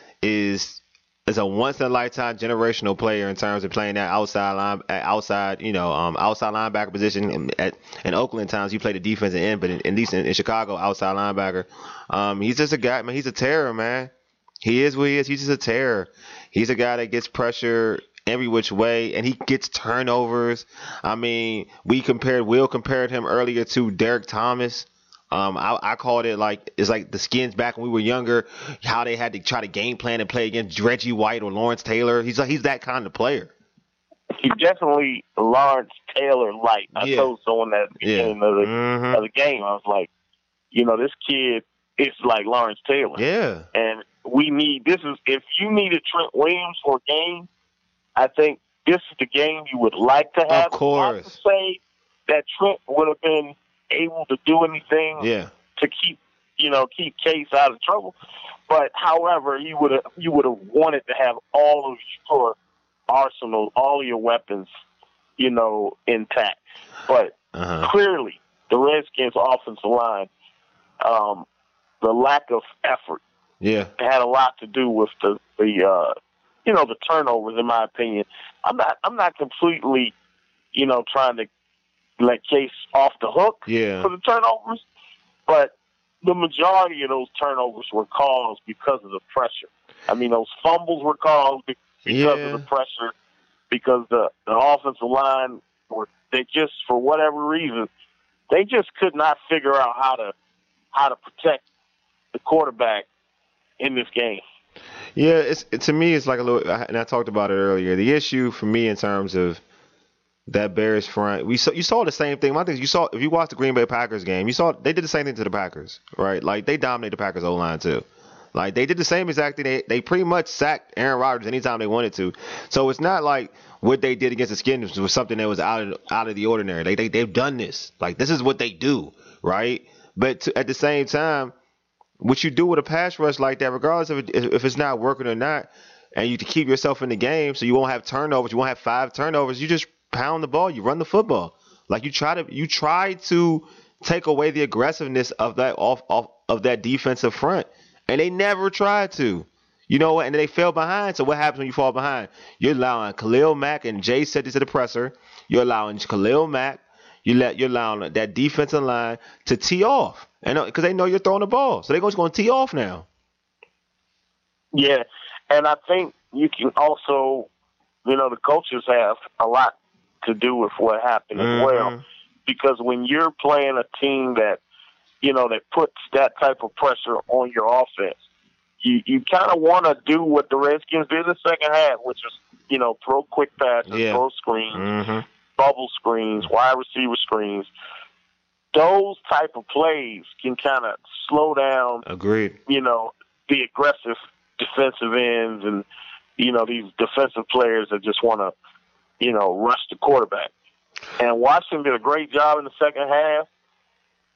is is a once in a lifetime generational player in terms of playing that outside line, outside, you know, um, outside linebacker position. At in Oakland times, he played the defensive end, but in, at least in, in Chicago, outside linebacker. Um, he's just a guy, man. He's a terror, man. He is what he is. He's just a terror. He's a guy that gets pressure every which way, and he gets turnovers. I mean, we compared, Will compared him earlier to Derek Thomas. Um, I, I called it like, it's like the Skins back when we were younger, how they had to try to game plan and play against Reggie White or Lawrence Taylor. He's like, he's that kind of player. He's definitely Lawrence Taylor light. I Yeah. told someone at the beginning Yeah. of, the, Mhm. of the game, I was like, you know, this kid is like Lawrence Taylor. Yeah. And we need, this is, if you needed Trent Williams for a game, I think this is the game you would like to have. Of course. Not to say that Trent would have been able to do anything Yeah. to keep, you know, keep Case out of trouble. But however, you would have, you would have wanted to have all of your arsenal, all your weapons, you know, intact. But Uh-huh. clearly, the Redskins' offensive line, um, the lack of effort Yeah. had a lot to do with the the uh, you know, the turnovers. In my opinion, I'm not I'm not completely, you know, trying to let Case off the hook Yeah. for the turnovers, but the majority of those turnovers were caused because of the pressure. I mean, those fumbles were caused be- because Yeah. of the pressure, because the the offensive line were, they just, for whatever reason, they just could not figure out how to how to protect the quarterback in this game. Yeah, it's to me it's like a little, and I talked about it earlier. The issue for me in terms of that Bears front, we saw you saw the same thing. My thing is, you saw if you watched the Green Bay Packers game, you saw they did the same thing to the Packers, right? Like they dominated the Packers O line too. Like they did the same exact thing. They they pretty much sacked Aaron Rodgers anytime they wanted to. So it's not like what they did against the Skins was something that was out of out of the ordinary. They they they've done this. Like this is what they do, right? But to, at the same time, what you do with a pass rush like that, regardless of it, if it's not working or not, and you to keep yourself in the game, so you won't have turnovers, you won't have five turnovers. You just pound the ball, you run the football. Like you try to you try to take away the aggressiveness of that off, off of that defensive front, and they never tried to. You know what? And they fell behind. So what happens when you fall behind? You're allowing Khalil Mack, and Jay said this at the presser. You're allowing Khalil Mack. You let you're allowing that defensive line to tee off, and because they know you're throwing the ball, so they're just going to tee off now. Yeah, and I think you can also, you know, the coaches have a lot to do with what happened Mm-hmm. as well, because when you're playing a team that, you know, that puts that type of pressure on your offense, you you kind of want to do what the Redskins did in the second half, which is, you know, throw quick passes, Yeah. throw screens, Mm-hmm. bubble screens, wide receiver screens. Those type of plays can kind of slow down, Agreed. you know, the aggressive defensive ends and, you know, these defensive players that just want to, you know, rush the quarterback. And Washington did a great job in the second half,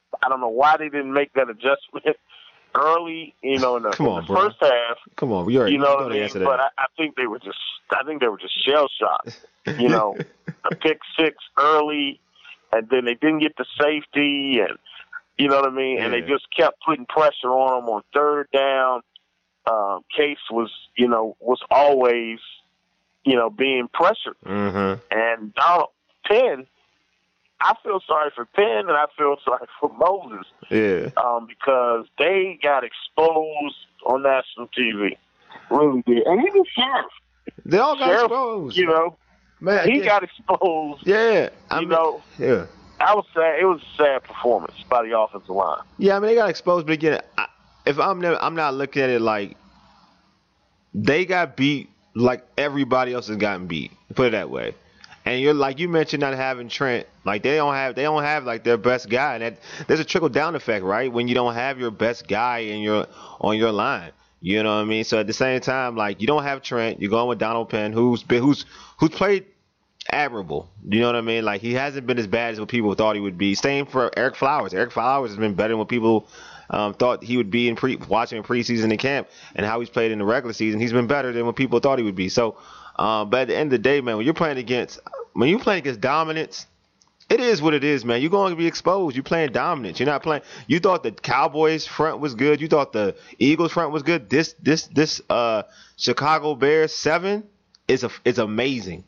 I don't know why they didn't make that adjustment early, you know, in the, Come in on, the bro. first half. Come on, we already You know what know I the mean? answer to But that. I, I think they were just, I think they were just shell shocked. You know, a pick six early, and then they didn't get the safety, and you know what I mean. And they Yeah. just kept putting pressure on them on third down. Um, Case was, you know, was always, you know, being pressured. Mm-hmm. And Donald Penn, I feel sorry for Penn, and I feel sorry for Moses. Yeah. Um, because they got exposed on national T V. Really did. And even Sheriff. They all got Sheriff, exposed. you know, Man, he yeah. got exposed. Yeah. I You mean, know, yeah. I was sad. It was a sad performance by the offensive line. Yeah, I mean, they got exposed, but again, I, if I'm never, I'm not looking at it like they got beat like everybody else has gotten beat. Put it that way. And you're like you mentioned not having Trent, like they don't have they don't have like their best guy, and that, there's a trickle down effect, right? When you don't have your best guy in your on your line, you know what I mean. So at the same time, like you don't have Trent, you're going with Donald Penn, who's been who's who's played admirable. You know what I mean? Like he hasn't been as bad as what people thought he would be. Same for Eric Flowers. Eric Flowers has been better than what people um, thought he would be in pre watching in preseason and camp, and how he's played in the regular season. He's been better than what people thought he would be. So, um, but at the end of the day, man, when you're playing against when you're playing against dominance, it is what it is, man. You're going to be exposed. You're playing dominance. You're not playing. You thought the Cowboys front was good. You thought the Eagles front was good. This this this uh, Chicago Bears seven is a is amazing.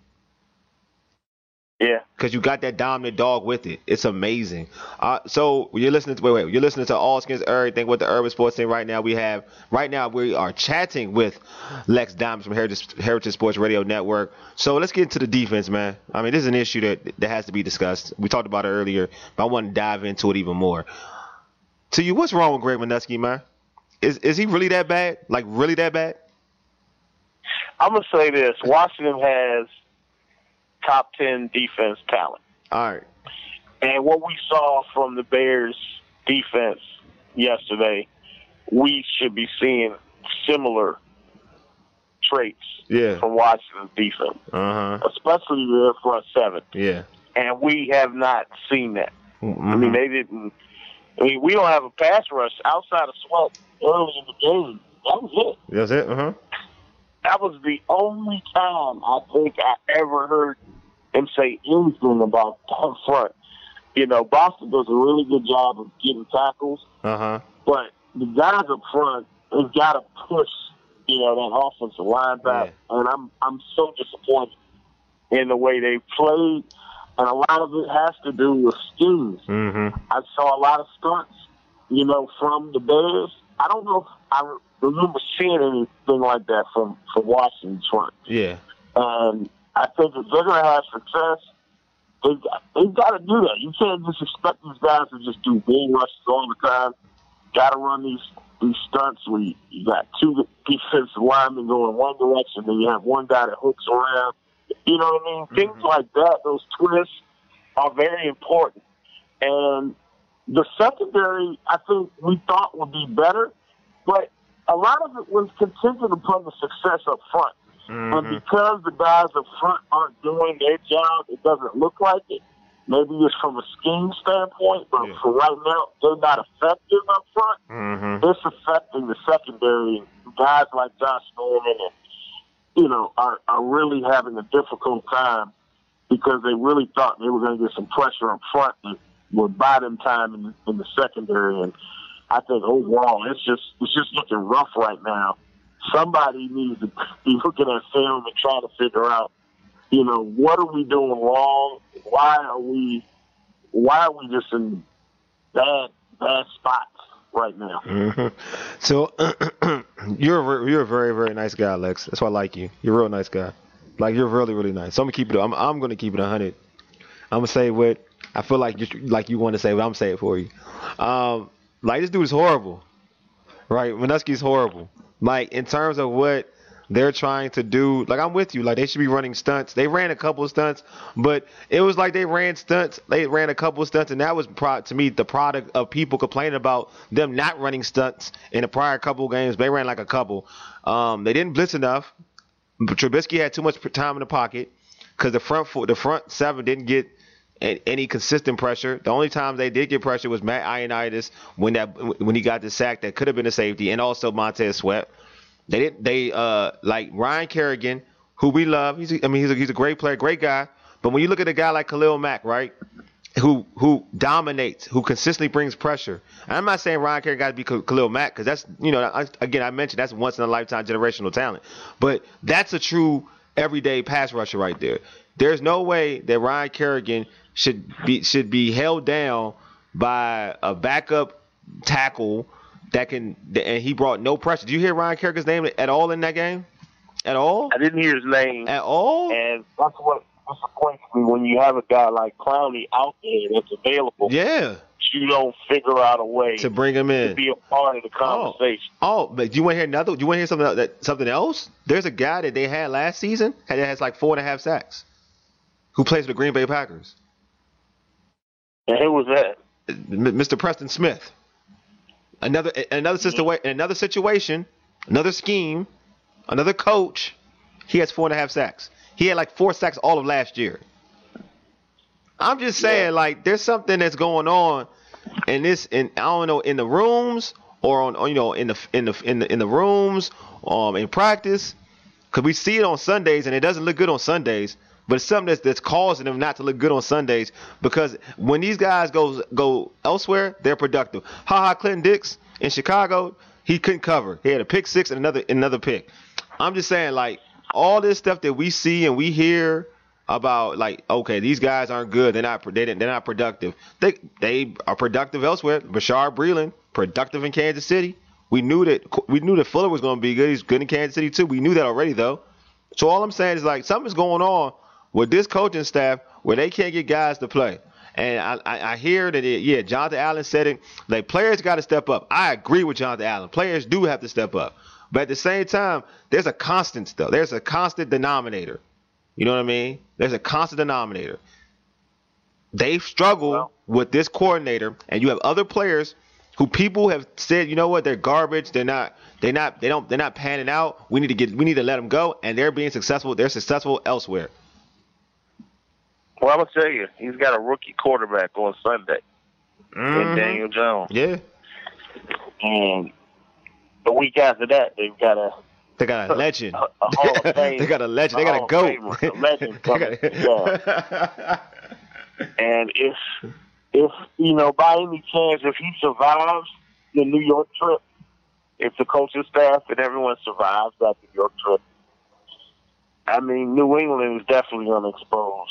Yeah. Because you got that dominant dog with it. It's amazing. Uh, so you're listening to wait, wait. You're listening to All Skins Everything with the Urban Sports Team right now. We have right now we are chatting with Lex Diamonds from Heritage, Heritage Sports Radio Network. So let's get into the defense, man. I mean, this is an issue that that has to be discussed. We talked about it earlier, but I want to dive into it even more. To you, what's wrong with Greg Manusky, man? Is is he really that bad? Like really that bad? I'm gonna say this: Washington has top ten defense talent. All right. And what we saw from the Bears defense yesterday, we should be seeing similar traits Yeah. from Washington's defense, Uh huh. especially their front seven. Yeah. And we have not seen that. Mm-hmm. I mean, they didn't. I mean, we don't have a pass rush outside of Sweat early in the game. That was it. That's it. Uh huh. That was the only time I think I ever heard him say anything about up front. You know, Boston does a really good job of getting tackles, Uh huh. but the guys up front have got to push, you know, that offensive line back. Yeah. And I'm I'm so disappointed in the way they played, and a lot of it has to do with schemes. Mm-hmm. I saw a lot of stunts, you know, from the Bears. I don't know if I remember seeing anything like that from, from Washington's front. Yeah. And I think if they're going to have success, they've got, they've got to do that. You can't just expect these guys to just do bull rushes all the time. Got to run these these stunts where you, you got two defensive linemen going one direction, then you have one guy that hooks around. You know what I mean? Mm-hmm. Things like that, those twists are very important. And the secondary, I think we thought would be better, but a lot of it was contingent upon the success up front. Mm-hmm. And because the guys up front aren't doing their job, it doesn't look like it. Maybe it's from a scheme standpoint, but yeah. for right now, they're not effective up front. Mm-hmm. It's affecting the secondary. Guys like Josh Norman and, you know, are, are really having a difficult time because they really thought they were going to get some pressure up front and would buy them time in, in the secondary. And I think overall, it's just it's just looking rough right now. Somebody needs to be looking at film and trying to figure out, you know, what are we doing wrong? Why are we, why are we just in bad, bad spots right now? Mm-hmm. So you're a, you're a very, very nice guy, Lex. That's why I like you. You're a real nice guy. Like you're really, really nice. So I'm gonna keep it. I'm I'm gonna keep it a hundred. I'm gonna say what I feel like you like you want to say, but I'm saying it for you. Um, like this dude is horrible, right? Manusky's horrible. Like in terms of what they're trying to do, like I'm with you. Like they should be running stunts. They ran a couple of stunts, but it was like they ran stunts. They ran a couple of stunts, and that was pro- to me the product of people complaining about them not running stunts in the prior couple of games. They ran like a couple. Um, they didn't blitz enough. Trubisky had too much time in the pocket because the front four, the front seven didn't get a- any consistent pressure. The only time they did get pressure was Matt Ioannidis when that when he got the sack that could have been a safety, and also Montez Sweat. They didn't. They uh like Ryan Kerrigan, who we love. He's a, I mean he's a, he's a great player, great guy. But when you look at a guy like Khalil Mack, right, who who dominates, who consistently brings pressure. And I'm not saying Ryan Kerrigan got to be K- Khalil Mack, because that's, you know, I, again, I mentioned that's once in a lifetime generational talent. But that's a true everyday pass rusher right there. There's no way that Ryan Kerrigan should be should be held down by a backup tackle that can, and he brought no pressure. Do you hear Ryan Kerrigan's name at all in that game? At all? I didn't hear his name At all? and that's what disappoints me when you have a guy like Clowney out there that's available. Yeah. You don't figure out a way To bring him in. to be a part of the conversation. Oh, but do you want to hear another? Do you want to hear something else, that something else? There's a guy that they had last season that has like four and a half sacks, who plays for the Green Bay Packers. And who was that? M- Mister Preston Smith. Another another situa- another situation, another scheme, another coach. He has four and a half sacks. He had like four sacks all of last year. I'm just saying, yeah. like, there's something that's going on in this, in I don't know, in the rooms or on, or, you know, in the in the in the in the rooms, um, in practice, because we see it on Sundays and it doesn't look good on Sundays. But it's something that's, that's causing them not to look good on Sundays, because when these guys go go elsewhere, they're productive. Ha ha, Clinton Dix in Chicago, he couldn't cover. He had a pick six and another another pick. I'm just saying, like, all this stuff that we see and we hear about, like, okay, these guys aren't good. They're not they, they're not productive. They they are productive elsewhere. Bashard Breeland, productive in Kansas City. We knew that we knew that Fuller was going to be good. He's good in Kansas City too. We knew that already, though. So all I'm saying is, like, something's going on with this coaching staff where they can't get guys to play. And I, I, I hear that, it, yeah, Jonathan Allen said it. Like, players got to step up. I agree with Jonathan Allen. Players do have to step up. But at the same time, there's a constant stuff. There's a constant denominator. You know what I mean? There's a constant denominator. They struggle well, with this coordinator, and you have other players who people have said, you know what, they're garbage. They're not. They're not. They don't. They're not panning out. We need to get. We need to let them go, and they're being successful. They're successful elsewhere. Well, I'm gonna tell you, he's got a rookie quarterback on Sunday, mm-hmm. in Daniel Jones. Yeah. And the week after that, they've got a. They got a legend. A, a Hall of Fame, they got a legend. They got a goat. A legend coming. Yeah. And if if you know, by any chance, if he survives the New York trip, if the coaching staff and everyone survives that New York trip, I mean, New England is definitely going to expose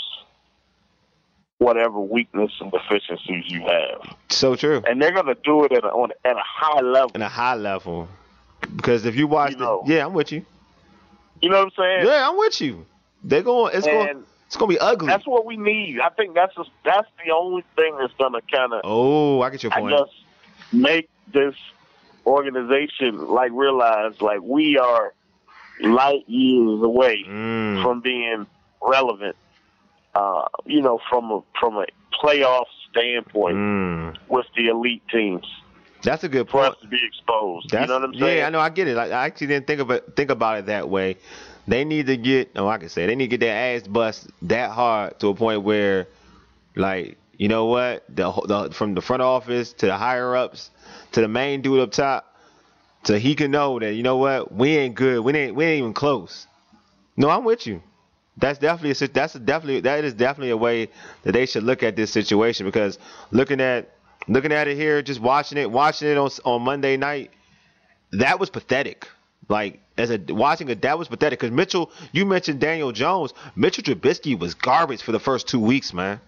whatever weakness and deficiencies you have. So true. And they're going to do it at a, on, at a high level. At a high level. Because if you watch, you know, the, yeah, I'm with you. You know what I'm saying? Yeah, I'm with you. They're going. It's and going. It's going to be ugly. That's what we need. I think that's a, that's the only thing that's going to kind of. Oh, I get your point. I guess make this organization like realize like we are light years away mm. from being relevant. Uh, you know, from a from a playoff standpoint mm. with the elite teams. That's a good for point. us to be exposed. That's, you know what I'm saying? Yeah, I know. I get it. I, I actually didn't think of it, think about it that way. They need to get. Oh, I can say they need to get their ass bust that hard to a point where, like, you know what, the, the from the front office to the higher ups to the main dude up top, so he can know that, you know what, we ain't good. We ain't we ain't even close. No, I'm with you. That's definitely a, that's definitely that is definitely a way that they should look at this situation, because looking at looking at it here, just watching it, watching it on on Monday night, that was pathetic. Like, as a watching it, that was pathetic. Because Mitchell, you mentioned Daniel Jones. Mitchell Trubisky was garbage for the first two weeks, man.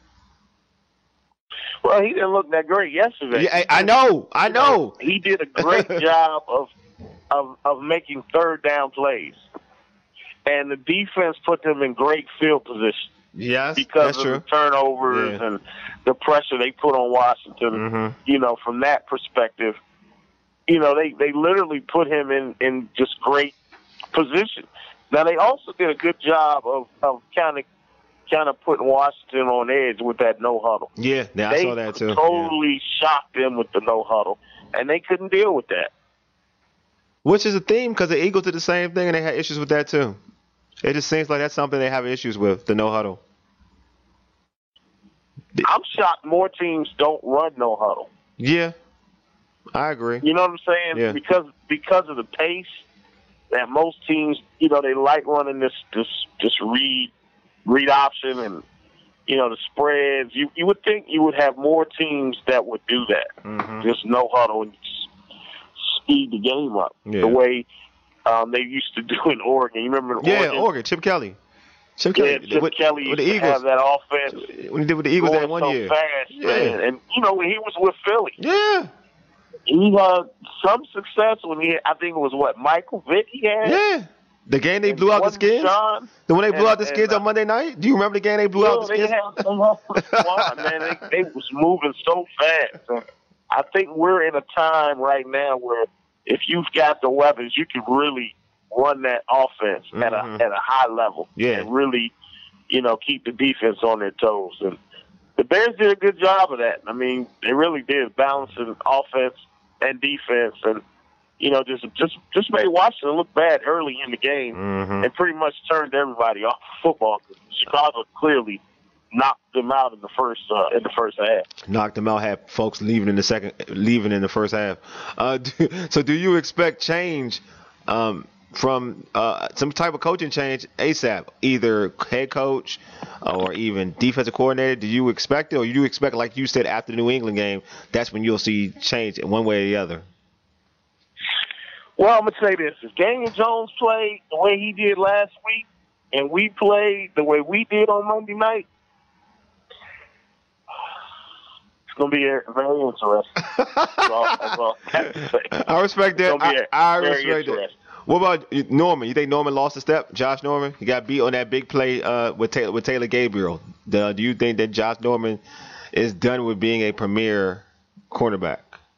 Well, he didn't look that great yesterday. Yeah, I, I know, I know. He did a great job of of of making third down plays, and the defense put them in great field position. Yes, because that's of true. the turnovers yeah. and the pressure they put on Washington. Mm-hmm. You know, from that perspective, you know, they, they literally put him in, in just great position. Now, they also did a good job of of kind of kind of putting Washington on edge with that no huddle. Yeah, yeah, I they saw that too. Totally yeah. shocked them with the no huddle, and they couldn't deal with that. Which is a theme, because the Eagles did the same thing and they had issues with that too. It just seems like that's something they have issues with, the no huddle. I'm shocked more teams don't run no huddle. Yeah, I agree. You know what I'm saying? Yeah. Because because of the pace that most teams, you know, they like running this this this read read option and you know the spreads. You you would think you would have more teams that would do that. Mm-hmm. Just no huddle and just speed the game up Yeah. the way um, they used to do in Oregon. You remember in Yeah, Oregon? Oregon, Chip Kelly. Chip Yeah, Kelly Chip with, Kelly with used the to Eagles. have that offense When he did with the Eagles going that one so year. fast, Yeah. man. And you know when he was with Philly, Yeah. he had some success when he. I think it was what Michael Vick he had. Yeah. The game they And blew out the wasn't Skins? Sean, The one they blew and- out the and, Skins uh, on Monday night? Do you remember the game they blew Yeah, out the they Skins? had some offensive line, man. They, they was moving so fast. And I think we're in a time right now where if you've got the weapons, you can really run that offense at a Mhm. at a high level. Yeah. And really, you know, keep the defense on their toes. And the Bears did a good job of that. I mean, they really did, balancing offense and defense, and you know, just just just made Washington look bad early in the game, Mhm. and pretty much turned everybody off football. Chicago clearly knocked them out in the first uh, in the first half. Knocked them out, had folks leaving in the second, leaving in the first half. Uh, do, so do you expect change um, from uh, some type of coaching change ASAP, either head coach or even defensive coordinator? Do you expect it, or you expect, like you said, after the New England game, that's when you'll see change in one way or the other? Well, I'm gonna say this: if Daniel Jones played the way he did last week, and we played the way we did on Monday night, it's gonna be very interesting. That's all- that's all I have to say. I respect that. It's gonna be I, I very respect that. interesting. What about Norman? You think Norman lost a step? Josh Norman? He got beat on that big play uh, with Taylor, with Taylor Gabriel. The, do you think that Josh Norman is done with being a premier cornerback?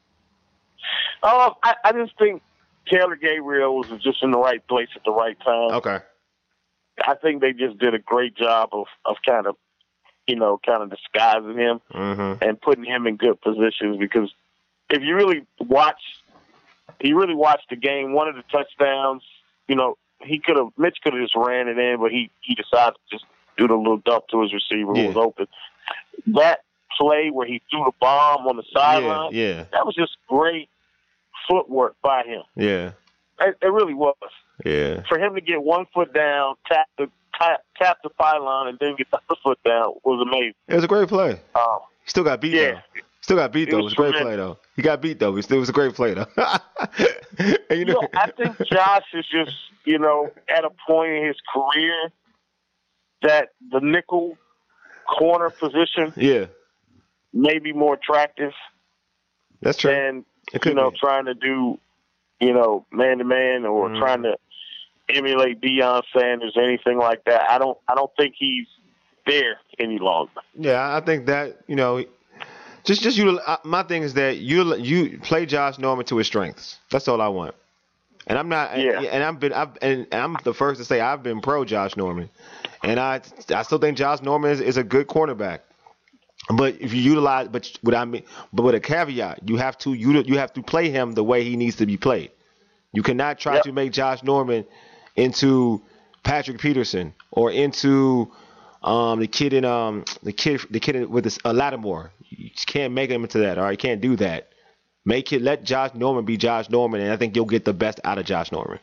Um, I, I just think Taylor Gabriel was just in the right place at the right time. Okay. I think they just did a great job of, of kind of, you know, kind of disguising him Mm-hmm. and putting him in good positions, because if you really watch, you really watched the game, one of the touchdowns, you know, he could have, Mitch could have just ran it in, but he, he decided to just do the little dump to his receiver who Yeah. was open. That play where he threw the bomb on the sideline, Yeah, yeah, that was just great footwork by him. yeah, It, it really was. yeah. For him to get one foot down, tap the tap, tap the pylon, and then get the other foot down was amazing. It was a great play. Um, He still got beat Yeah. though. Still got beat It though. It was was a great tremendous. play though. He got beat though. It was a great play though. And you you know, know, I think Josh is just, you know, at a point in his career that the nickel corner position yeah, may be more attractive that's true. than, It could you know, be. trying to do, you know, man-to-man or Mhm. trying to emulate Deion Sanders or anything like that. I don't, I don't think he's there any longer. Yeah, I think that, you know, just just you. uh, My thing is that you you play Josh Norman to his strengths. That's all I want. And I'm not. Yeah. And I've been. I've, and, and I'm the first to say I've been pro Josh Norman, and I I still think Josh Norman is, is a good cornerback. But if you utilize, but what I mean, but with a caveat, you have to you you have to play him the way he needs to be played. You cannot try Yep. to make Josh Norman into Patrick Peterson or into um, the kid in um the kid the kid in, with this, uh, Lattimore. You just can't make him into that. All right, you can't do that. Make it let Josh Norman be Josh Norman, and I think you'll get the best out of Josh Norman.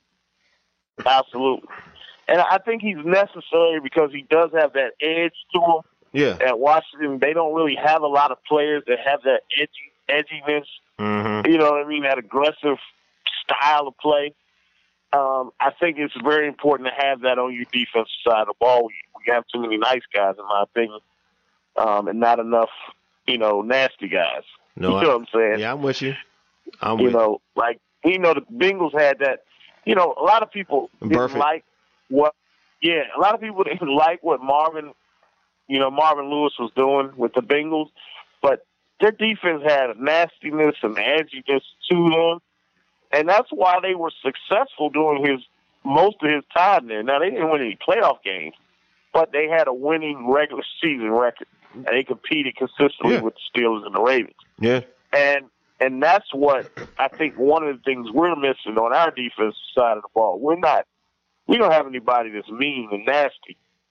Absolutely. And I think he's necessary because he does have that edge to him. Yeah. At Washington, they don't really have a lot of players that have that edgy edginess. Mm-hmm. You know what I mean? That aggressive style of play. Um, I think it's very important to have that on your defensive side of the ball. We, we have too many nice guys, in my opinion, um, and not enough, you know, nasty guys. No, you I- know what I'm saying? Yeah, I'm with you. I'm you with know, like, you know, the Bengals had that. You know, a lot of people didn't Perfect. like what, yeah, a lot of people didn't like what Marvin, you know, Marvin Lewis was doing with the Bengals, but their defense had a nastiness and edginess to them, and that's why they were successful during his most of his time there. Now, they didn't win any playoff games, but they had a winning regular season record, and they competed consistently Yeah. with the Steelers and the Ravens. Yeah. And and that's what I think one of the things we're missing on our defensive side of the ball. We're not, we don't have anybody that's mean and nasty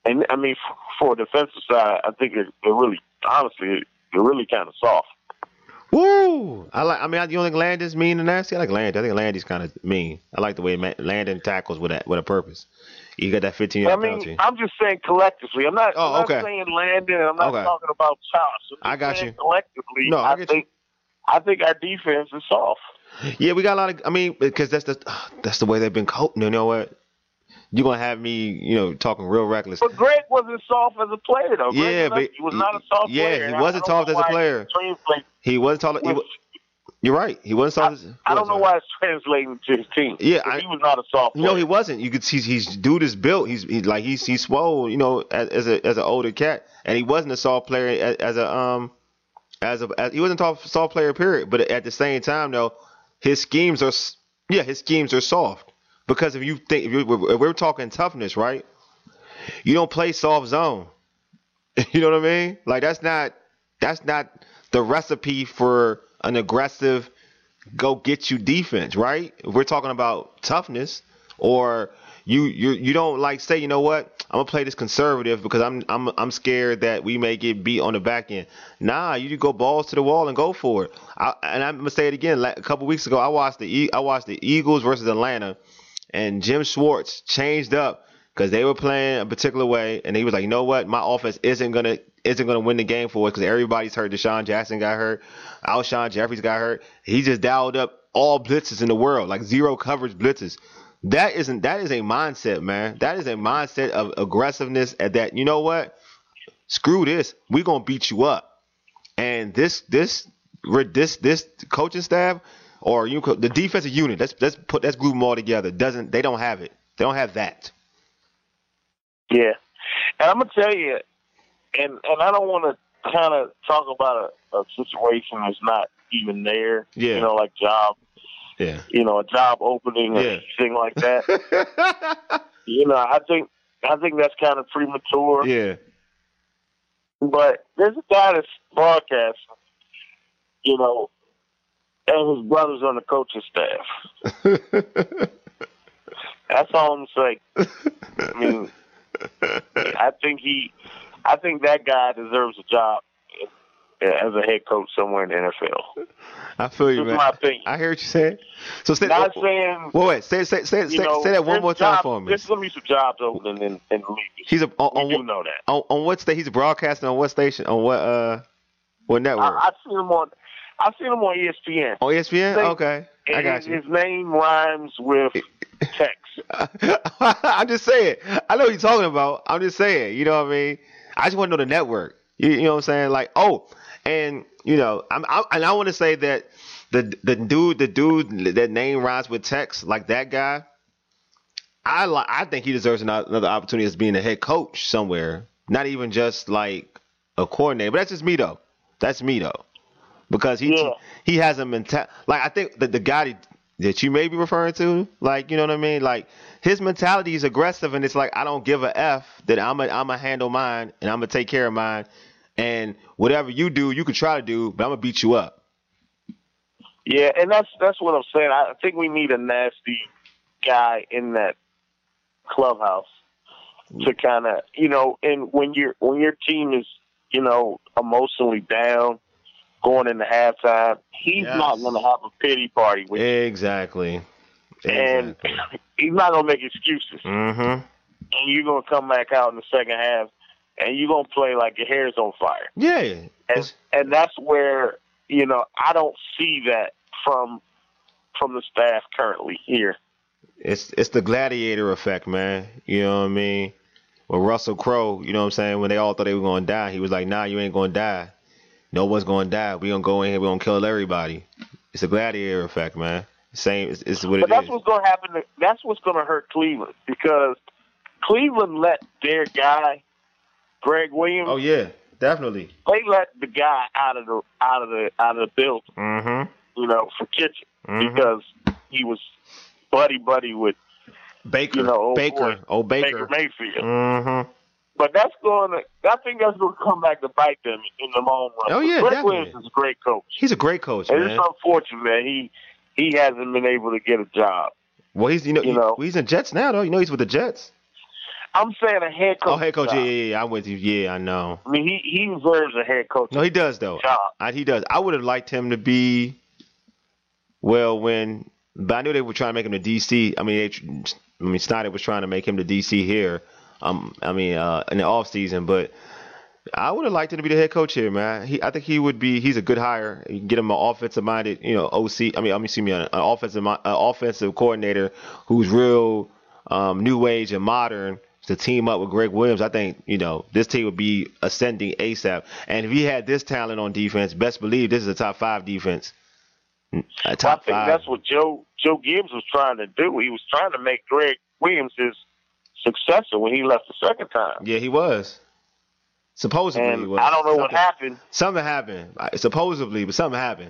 And I mean, f- for a defensive side, I think it, it really, honestly, they're really kind of soft. Woo! I like. I mean, you don't think Landon's mean and nasty? I like Landon. I think Landon's kind of mean. I like the way Ma- Landon tackles with a with a purpose. You got that fifteen yard I mean, penalty. I'm just saying collectively. I'm not. Oh, I'm okay. not saying Landon. I'm not Okay. talking about Josh. I'm I got saying you. Collectively, No, I I, get think I think our defense is soft. Yeah, we got a lot of. I mean, because that's the that's the way they've been coaching. You know what? You're gonna have me, you know, talking real reckless. But Greg wasn't soft as a player, though. Greg Yeah, but he was not a soft yeah, player. he and I- wasn't I don't soft know as a why player. it translates He wasn't soft. He, with- wa- you're right. He wasn't soft. as, I don't what, know why it's translating to his team. Yeah, 'Cause I- he was not a soft player. No, he wasn't. You could see he's dude is built. He's he, like he's he's swole. You know, as, as a as an older cat, and he wasn't a soft player as, as a um as a as, he wasn't a soft, soft player. Period. But at the same time, though, his schemes are s- yeah his schemes are soft because if you think if, you, if we're talking toughness, right? You don't play soft zone. You know what I mean? Like that's not that's not the recipe for an aggressive go get you defense, right? If we're talking about toughness, or you you you don't like say, you know what, I'm gonna play this conservative because I'm I'm I'm scared that we may get beat on the back end. Nah, you go balls to the wall and go for it. I, and I'm gonna say it again. Like, a couple weeks ago, I watched the E- I watched the Eagles versus Atlanta, and Jim Schwartz changed up because they were playing a particular way, and he was like, you know what, my offense isn't gonna isn't gonna win the game for us because everybody's hurt. Deshaun Jackson got hurt, Alshon Jeffries got hurt. He just dialed up all blitzes in the world, like zero coverage blitzes. That isn't that is a mindset, man. That is a mindset of aggressiveness at that. You know what? Screw this. We're gonna beat you up. And this this this this coaching staff or you the defensive unit. Let's let's put let's group them all together. Doesn't they don't have it. They don't have that. Yeah, and I'm gonna tell you, and and I don't want to kind of talk about a, a situation that's not even there. Yeah. You know, like job. Yeah. You know, a job opening or Yeah. anything like that. You know, I think I think that's kind of premature. Yeah. But there's a guy that's broadcasting, you know, and his brother's on the coaching staff. That's all I'm saying. I mean, I think he, I think that guy deserves a job as a head coach somewhere in the N F L. I feel you, This is man. my opinion. I hear what you're saying. So say Not wait, saying. wait, wait, say say say you say, know, say that one there's more time jobs- for me. There's gonna be some jobs opening in, in the league. He's a on, we on, do what- know that. on on what state? He's broadcasting on what station? On what uh what network? I, I've seen him on. I've seen him on E S P N. on E S P N? They- Okay, I And got his, you. his name rhymes with Tex. I'm just saying. I know what you're talking about. I'm just saying. You know what I mean? I just want to know the network. You, you know what I'm saying? Like, oh, and you know, I'm, I, and I want to say that the the dude, the dude that name rhymes with Tex, like that guy. I like. I think he deserves another, another opportunity as being a head coach somewhere. Not even just like a coordinator. But that's just me though. That's me though. Because he Yeah. he has a mental. Like I think that the guy that you may be referring to, like, you know what I mean? Like, his mentality is aggressive, and it's like, I don't give a F that I'm a, I'm a handle mine, and I'm going to take care of mine, and whatever you do, you can try to do, but I'm going to beat you up. Yeah, and that's that's what I'm saying. I think we need a nasty guy in that clubhouse to kind of, you know, and when your when your team is, you know, emotionally down going into halftime, he's Yes. not going to have a pity party with you. Exactly. And Exactly. he's not going to make excuses. Mm-hmm. And you're going to come back out in the second half, and you're going to play like your hair's on fire. Yeah. And, It's- and that's where, you know, I don't see that from from the staff currently here. It's it's the gladiator effect, man. You know what I mean? With Russell Crowe, you know what I'm saying? When they all thought they were going to die, he was like, nah, you ain't going to die. No one's going to die. We going to go in here, we going to kill everybody. It's a gladiator effect, man. Same, it's, it's what But it that's is. what's going to happen. To, that's what's going to hurt Cleveland, because Cleveland let their guy, Greg Williams, Oh, yeah, definitely. they let the guy out of the out of the out of the building, Mm-hmm. you know, for Kitchen, Mhm. because he was buddy buddy with Baker, you know old Baker, boy, oh, Baker. Baker Mayfield. Mm-hmm. But that's going to. I think that's going to come back to bite them in the long run. Oh, yeah, Greg definitely. Williams is a great coach. He's a great coach, And man. it's unfortunate that he he hasn't been able to get a job. Well, he's you know, you know. he- he's in Jets now, though. You know, he's with the Jets. I'm saying a head coach. Oh, head coach. job. Yeah, yeah, yeah. I'm with you. Yeah, I know. I mean, he he deserves a head coach. No, he does though. job. I, he does. I would have liked him to be. Well, when but I knew they were trying to make him the D C. I mean, they, I mean Snyder was trying to make him the D C here. Um, I mean, uh, in the off season, but I would have liked him to be the head coach here, man. He, I think he would be. He's a good hire. You can get him an offensive minded, you know, O C. I mean, I mean, excuse me, an, an offensive, mi- an offensive coordinator who's real um, new age and modern to team up with Greg Williams. I think you know this team would be ascending ASAP. And if he had this talent on defense, best believe this is a top five defense. A Well, top I think five. that's what Joe Joe Gibbs was trying to do. He was trying to make Greg Williams his successor when he left the second time. Yeah, he was. Supposedly And he was. I don't know what Something- happened. Something happened. I- Supposedly, but something happened.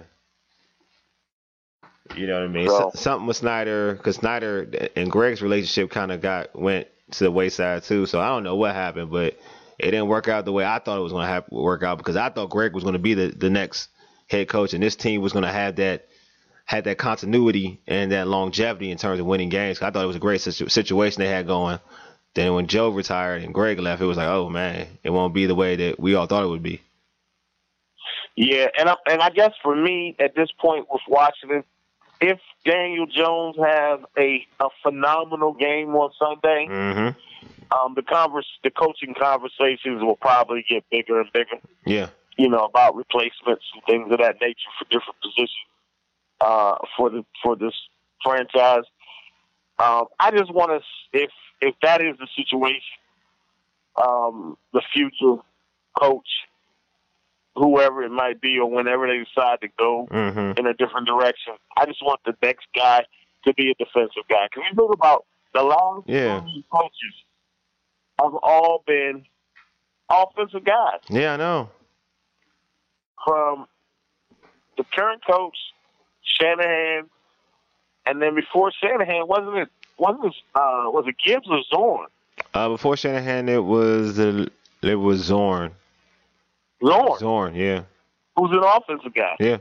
You know what I mean? So- S- something with Snyder, because Snyder and Greg's relationship kind of got went to the wayside too. So I don't know what happened, but it didn't work out the way I thought it was going to have work out because I thought Greg was going to be the, the next head coach, and this team was going to have that had that continuity and that longevity in terms of winning games. I thought it was a great situ- situation they had going. Then when Joe retired and Greg left, it was like, oh man, it won't be the way that we all thought it would be. Yeah, and I, and I guess for me at this point with Washington, if Daniel Jones has a, a phenomenal game on Sunday, Mm-hmm. um, the converse, the coaching conversations will probably get bigger and bigger. Yeah. You know, about replacements and things of that nature for different positions uh, for the for this franchise. Um, I just want to, if if that is the situation, um, the future coach, whoever it might be, or whenever they decide to go Mm-hmm. in a different direction, I just want the next guy to be a defensive guy. Because you think about the last Yeah. three coaches have all been offensive guys. Yeah, I know. From the current coach, Shanahan, and then before Shanahan, wasn't it? Wasn't it? Uh, was it Gibbs or Zorn? Uh, before Shanahan, it was the it was Zorn. Zorn, Zorn, yeah, who's an offensive guy. yeah,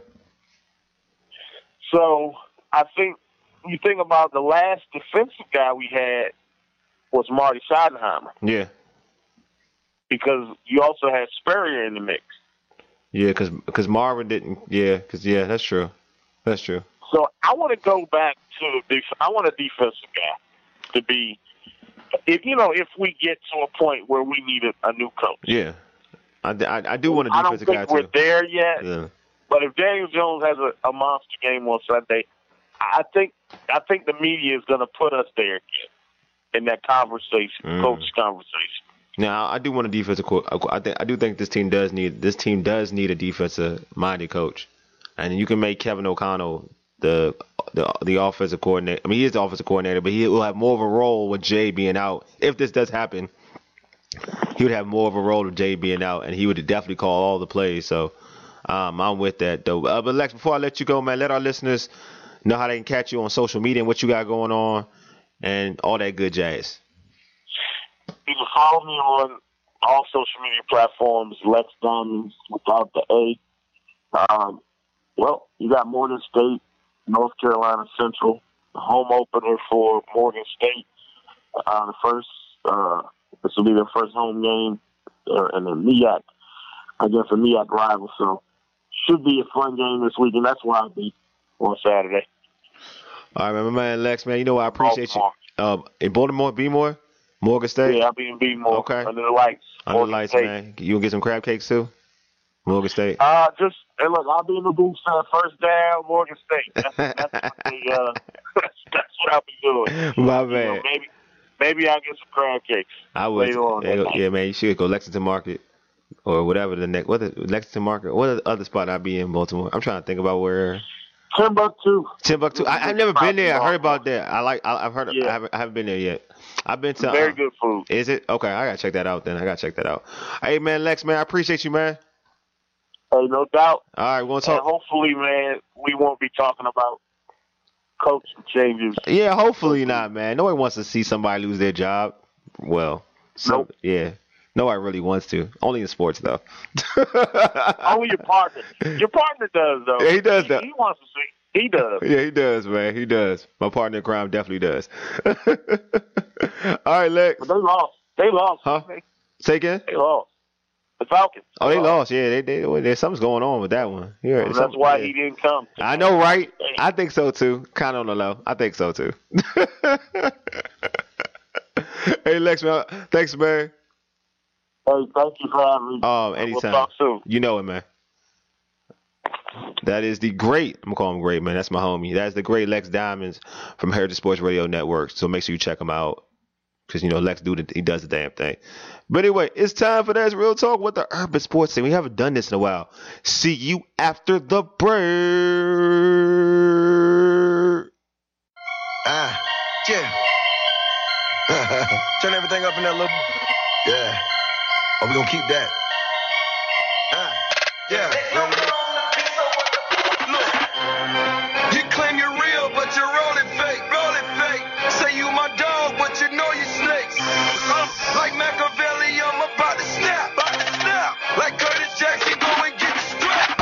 So I think you think about the last defensive guy we had was Marty Schottenheimer, yeah, because you also had Spurrier in the mix. yeah. Because because Marvin didn't. Yeah, because yeah, that's true. That's true. So I want to go back to def- I want a defensive guy to be. If you know, if we get to a point where we need a, a new coach, Yeah, I, I, I do want a I don't defensive guy think we're too. there yet. Yeah, But if Daniel Jones has a, a monster game on Sunday, I think I think the media is going to put us there again in that conversation, Mm. coach conversation. now I do want a defensive. Co- I think I do think this team does need this team does need a defensive minded coach, and you can make Kevin O'Connell the the the offensive coordinator. I mean, he is the offensive coordinator, but he will have more of a role with Jay being out. If this does happen, he would have more of a role with Jay being out, and he would definitely call all the plays. So um, I'm with that though. Uh, but Lex, before I let you go, man, let our listeners know how they can catch you on social media and what you got going on and all that good jazz. You can follow me on all social media platforms, Lex Diamonds without the A. Um, well, you got Morgan State, North Carolina Central, the home opener for Morgan State. Uh, the first, uh, this will be their first home game, uh, and then MEAC against a MEAC rival. So, should be a fun game this week, and that's where I'll be on Saturday. All right, man, my man Lex, man, you know I appreciate Baltimore. you. Um, in Baltimore, B-More, Morgan State, Yeah, I'll be in B-more Okay. under the lights. under the Morgan lights, State. man. You gonna get some crab cakes too? Morgan State. Uh, just and look, I'll be in the booth saying first down, Morgan State. That's, that's, the, uh, that's, that's what I'll be doing. My You know, man. maybe maybe I'll get some crab cakes. I would. later on Yeah, that night. yeah, man. You should go Lexington Market or whatever the next. What the Lexington Market? What the other spot I'd be in Baltimore? I'm trying to think about where. Timbuktu. Timbuktu. I, I've never been there. I heard about that. I like. I, I've heard. Yeah. I, haven't, I haven't been there yet. I've been to. Very uh, good food. Is it okay? I gotta check that out. Then I gotta check that out. Hey, man, Lex, man, I appreciate you, man. Hey, no doubt. All right, we're gonna And talk. hopefully, man, we won't be talking about coaching changes. Yeah, hopefully not, man. Nobody wants to see somebody lose their job. Well, some, Nope. yeah. Nobody really wants to. Only in sports, though. Only your partner. Your partner does, though. Yeah, he does that. He wants to see. He does. Yeah, he does, man. He does. My partner in crime definitely does. All right, Lex. But they lost. They lost. Huh? Say again? They lost. The Falcons. Oh, they lost. Yeah, they, they, they, there's something's going on with that one. Yeah, well, that's why yeah. he didn't come. I know, right? I think so too. Kind of on the low. I think so too. Hey, Lex, man. Thanks, man. Hey, thank you for having me. Um, anytime. We'll talk soon. You know it, man. That is the great. I'm gonna call him great, man. That's my homie. That's the great Lex Diamonds from Heritage Sports Radio Network. So make sure you check him out. Because, you know, Lex do the, he does the damn thing. But anyway, it's time for That's Real Talk with the Urban Sports Scene. We haven't done this in a while. See you after the break. Ah, yeah. Turn everything up in that little... Yeah. Oh, we gonna keep that. Ah, yeah. Look. You claim you're real, but you're rolling fake. Rolling fake. Say you my dog, but you know you snakes. I'm like Machiavelli, I'm about to snap. About to snap. Like Curtis Jackson, go and get strapped.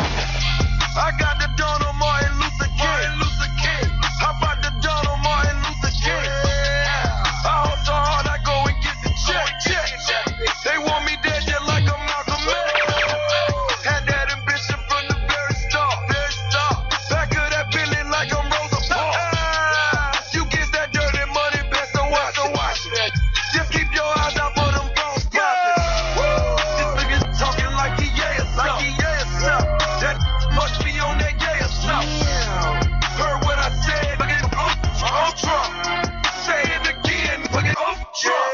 I got the Donald Martin Luther King. Martin Luther King. How about the Donald Martin Luther King? Yeah. I hope so hard I go and get the check. Check. check. They want me dead just like a Malcolm X. Had that ambition from the very start. Very start. Back of that Billy like I'm Rosa Parks. You get that dirty money, best to watch it. Watch it. Just keep your eyes out for them bones popping. This nigga's talking like he yeah like he yeah something. That must be on that yeah something. Heard what I said, look at oh Trump. Say it again, look at oh Trump.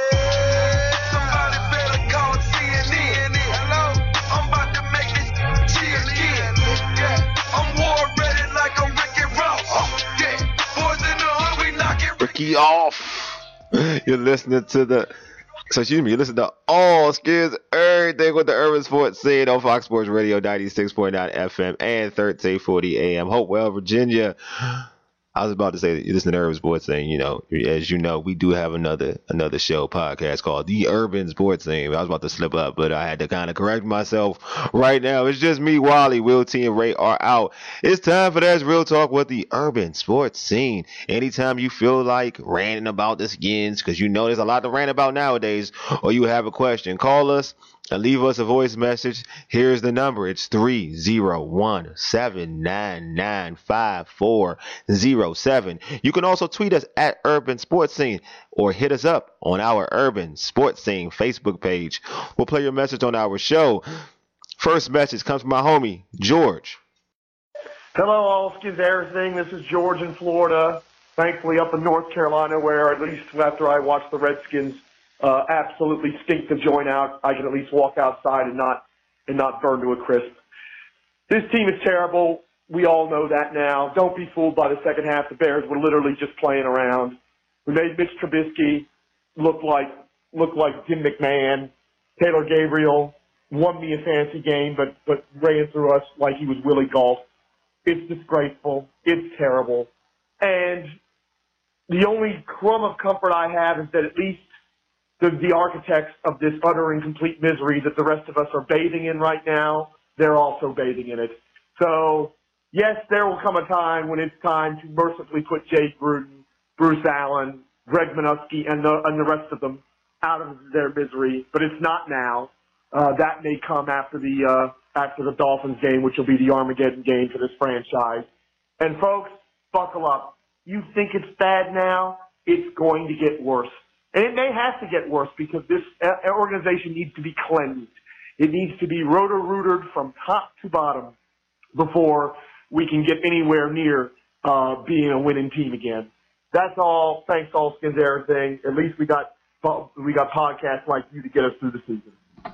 Somebody better call C N N. Hello, I'm about to make this G again. Yeah, I'm war ready like I'm Ricky Ross. Yeah, boys in the hood, we knock it. Ricky off. You're listening to the, so excuse me, you listen to All Skins, everything with the Urban Sports Scene on Fox Sports Radio ninety-six point nine F M and thirteen forty A M. Hopewell, Virginia. I was about to say that you listen to the Urban Sports Scene. You know, as you know, we do have another another show podcast called The Urban Sports Scene. I was about to slip up, but I had to kind of correct myself right now. It's just me, Wally, Will T, and Ray are out. It's time for That's Real Talk with the Urban Sports Scene. Anytime you feel like ranting about the Skins, because you know there's a lot to rant about nowadays, or you have a question, call us and leave us a voice message. Here's the number. It's three oh one, seven nine nine, five four oh seven. You can also tweet us at Urban Sports Scene or hit us up on our Urban Sports Scene Facebook page. We'll play your message on our show. First message comes from my homie, George. Hello, All Skins Everything. This is George in Florida. Thankfully up in North Carolina, where at least after I watch the Redskins Uh, absolutely stink the joint out, I can at least walk outside and not and not burn to a crisp. This team is terrible. We all know that now. Don't be fooled by the second half. The Bears were literally just playing around. We made Mitch Trubisky look like look like Jim McMahon. Taylor Gabriel won me a fantasy game, but but ran through us like he was Willie Golf. It's disgraceful. It's terrible. And the only crumb of comfort I have is that at least The, the architects of this utter and complete misery that the rest of us are bathing in right now, they're also bathing in it. So, yes, there will come a time when it's time to mercifully put Jay Gruden, Bruce Allen, Greg Minuski, and the, and the rest of them out of their misery, but it's not now. Uh, that may come after the uh, after the Dolphins game, which will be the Armageddon game for this franchise. And, folks, buckle up. You think it's bad now? It's going to get worse. And it may have to get worse because this organization needs to be cleansed. It needs to be roto-rooted from top to bottom before we can get anywhere near uh, being a winning team again. That's all. Thanks, All Skins Everything. At least we got we got podcasts like you to get us through the season.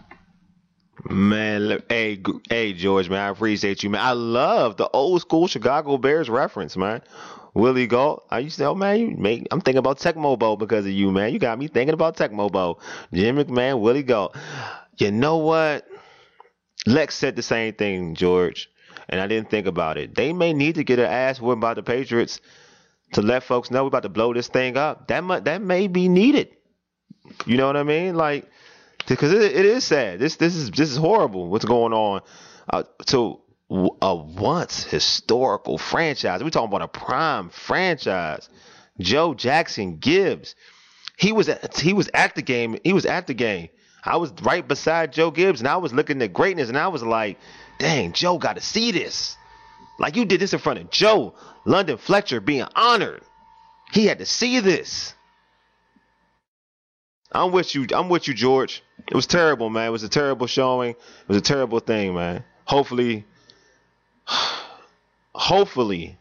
Man, hey, hey, George, man, I appreciate you, man. I love the old school Chicago Bears reference, man. Willie Galt. I used to say, oh, man, you make, I'm thinking about Tecmo Bowl because of you, man. You got me thinking about Tecmo Bowl. Jim McMahon, Willie Galt. You know what? Lex said the same thing, George, and I didn't think about it. They may need to get an ass whooping by the Patriots to let folks know we're about to blow this thing up. That might, that may be needed. You know what I mean? Like, because it, it is sad. This this is this is horrible. What's going on? Uh, so a once historical franchise. We're talking about a prime franchise. Joe Jackson Gibbs He was at, he was at the game. He was at the game. I was right beside Joe Gibbs, and I was looking at greatness, and I was like, dang, Joe got to see this. Like, you did this in front of Joe. London Fletcher being honored. He had to see this. I'm with you. I'm with you, George. It was terrible, man. It was a terrible showing. It was a terrible thing, man. Hopefully, hopefully,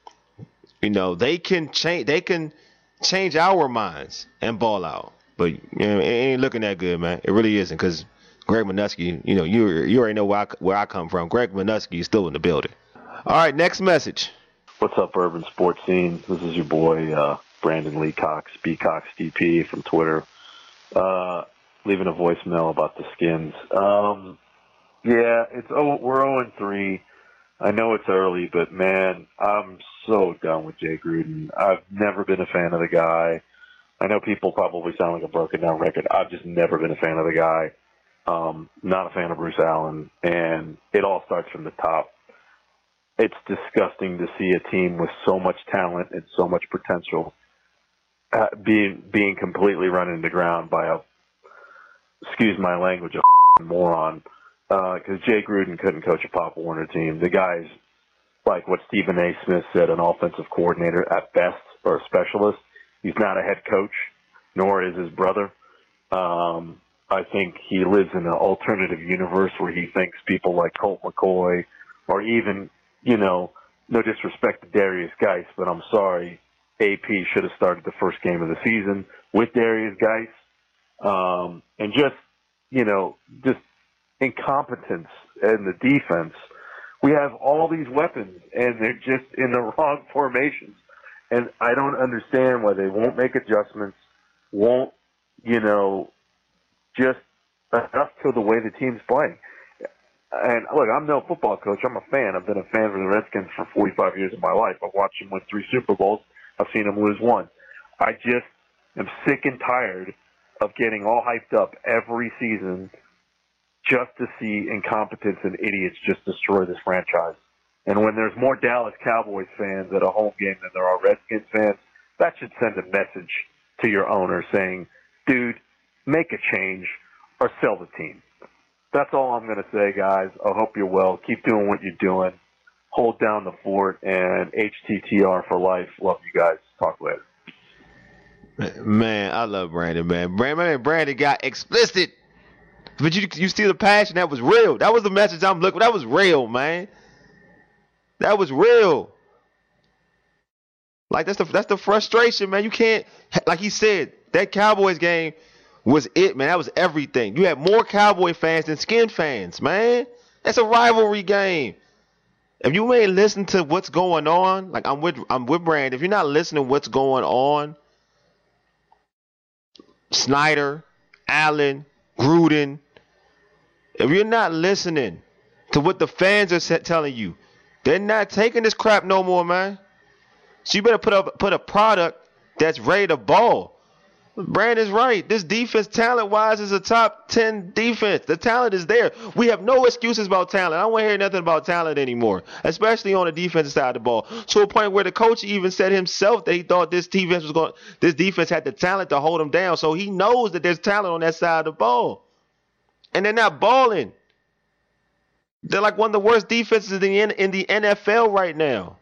you know, they can change. They can change our minds and ball out. But you know, it ain't looking that good, man. It really isn't, because Greg Minuski, you know, you you already know where I, where I come from. Greg Minuski is still in the building. All right, next message. What's up, Urban Sports Scene? This is your boy, uh, Brandon Lee Cox, B Cox D P from Twitter. Uh, leaving a voicemail about the Skins. Um, yeah, it's oh, we're oh and three. I know it's early, but man, I'm so done with Jay Gruden. I've never been a fan of the guy. I know people probably sound like a broken down record. I've just never been a fan of the guy. Um, not a fan of Bruce Allen, and it all starts from the top. It's disgusting to see a team with so much talent and so much potential uh, being being completely run into the ground by a, excuse my language, a moron. Because uh, Jay Gruden couldn't coach a Pop Warner team. The guy's like what Stephen A. Smith said, an offensive coordinator at best, or a specialist. He's not a head coach, nor is his brother. Um, I think he lives in an alternative universe where he thinks people like Colt McCoy, or even, you know, no disrespect to Darius Geis, but I'm sorry, A P should have started the first game of the season with Darius Geis. Um, and just, you know, just incompetence in the defense. We have all these weapons, and they're just in the wrong formations. And I don't understand why they won't make adjustments, won't, you know, just enough to the way the team's playing. And look, I'm no football coach. I'm a fan. I've been a fan of the Redskins for forty-five years of my life. I've watched them win three Super Bowls. I've seen them lose one. I just am sick and tired of getting all hyped up every season just to see incompetence and idiots just destroy this franchise. And when there's more Dallas Cowboys fans at a home game than there are Redskins fans, that should send a message to your owner saying, dude, make a change or sell the team. That's all I'm going to say, guys. I hope you're well. Keep doing what you're doing. Hold down the fort, and H T T R for life. Love you guys. Talk later. Man, I love Brandon, man. Brandon, Brandon got explicit. But you you see the passion, that was real. That was the message I'm looking for. That was real, man. That was real. Like, that's the that's the frustration, man. You can't, like he said, that Cowboys game was it, man. That was everything. You had more Cowboy fans than Skin fans, man. That's a rivalry game. If you ain't listen to what's going on, like I'm with I'm with Brand. If you're not listening to what's going on, Snyder, Allen, Gruden, if you're not listening to what the fans are telling you, they're not taking this crap no more, man. So you better put up put a product that's ready to ball. Brandon's right. This defense, talent-wise, is a top ten defense. The talent is there. We have no excuses about talent. I don't want to hear nothing about talent anymore, especially on the defensive side of the ball. To a point where the coach even said himself that he thought this defense was going. This defense had the talent to hold them down. So he knows that there's talent on that side of the ball, and they're not balling. They're like one of the worst defenses in the in the N F L right now.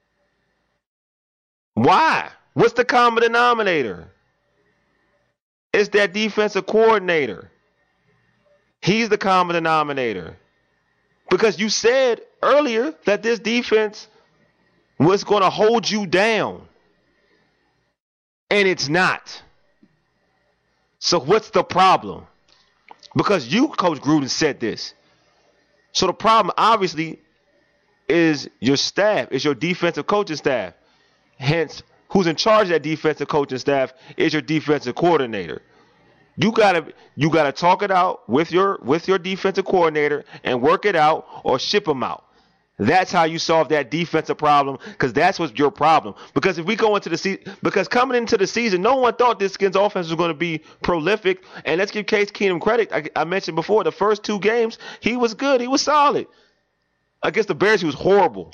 Why? What's the common denominator? It's that defensive coordinator. He's the common denominator. Because you said earlier that this defense was going to hold you down. And it's not. So what's the problem? Because you, Coach Gruden, said this. So the problem, obviously, is your staff, is your defensive coaching staff. Hence, who's in charge of that defensive coaching staff is your defensive coordinator. You gotta you gotta talk it out with your with your defensive coordinator and work it out, or ship them out. That's how you solve that defensive problem, because that's what's your problem. Because if we go into the season, because coming into the season, no one thought this Skins offense was going to be prolific. And let's give Case Keenum credit. I, I mentioned before, the first two games, he was good. He was solid. Against the Bears, he was horrible.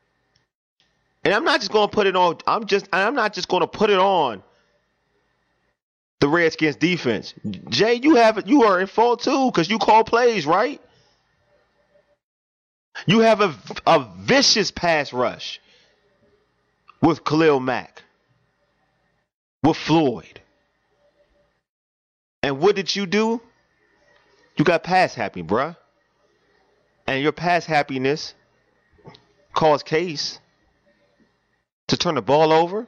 And I'm not just going to put it on. I'm just. I'm not just going to put it on the Redskins defense. Jay, you have you are in fault too because you call plays, right? You have a, a vicious pass rush with Khalil Mack, with Floyd. And what did you do? You got pass happy, bruh. And your pass happiness caused Case to turn the ball over.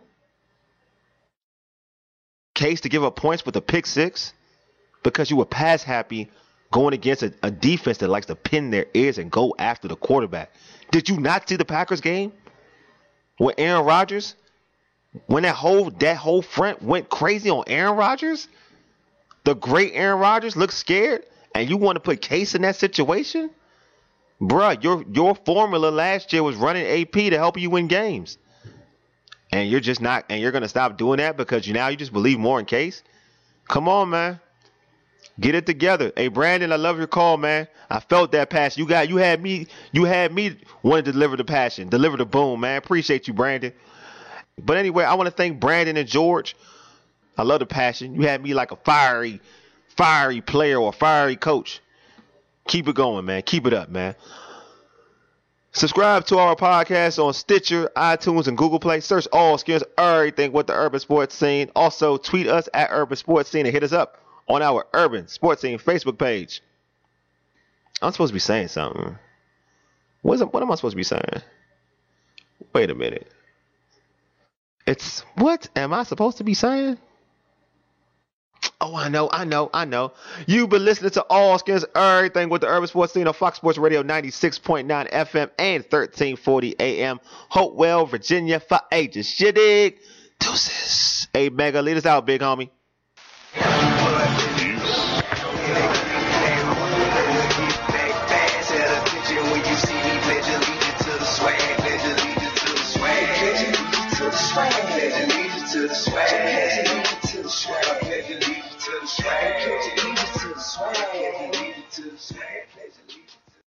Case to give up points with a pick six because you were pass happy going against a, a defense that likes to pin their ears and go after the quarterback. Did you not see the Packers game when Aaron Rodgers, when that whole that whole front went crazy on Aaron Rodgers? The great Aaron Rodgers looked scared, and you want to put Case in that situation? Bruh, your your formula last year was running A P to help you win games. And you're just not, and you're going to stop doing that because you now you just believe more in Case? Come on, man. Get it together. Hey, Brandon, I love your call, man. I felt that passion. You got, you had me, you had me wanting to deliver the passion, deliver the boom, man. Appreciate you, Brandon. But anyway, I want to thank Brandon and George. I love the passion. You had me like a fiery, fiery player or a fiery coach. Keep it going, man. Keep it up, man. Subscribe to our podcast on Stitcher, iTunes, and Google Play. Search All Skins, everything with the Urban Sports Scene. Also, tweet us at Urban Sports Scene and hit us up on our Urban Sports Scene Facebook page. I'm supposed to be saying something. What, is it, what am I supposed to be saying? Wait a minute. It's, what am I supposed to be saying? Oh, I know, I know, I know. You've been listening to All Skins, everything with the Urban Sports Scene on Fox Sports Radio ninety-six point nine F M and thirteen forty A M. Hopewell, Virginia, for ages. You dig? Deuces. Hey, Mega, lead us out, big homie. To the swag, to the swag, to the swag, to the swag, to the swag.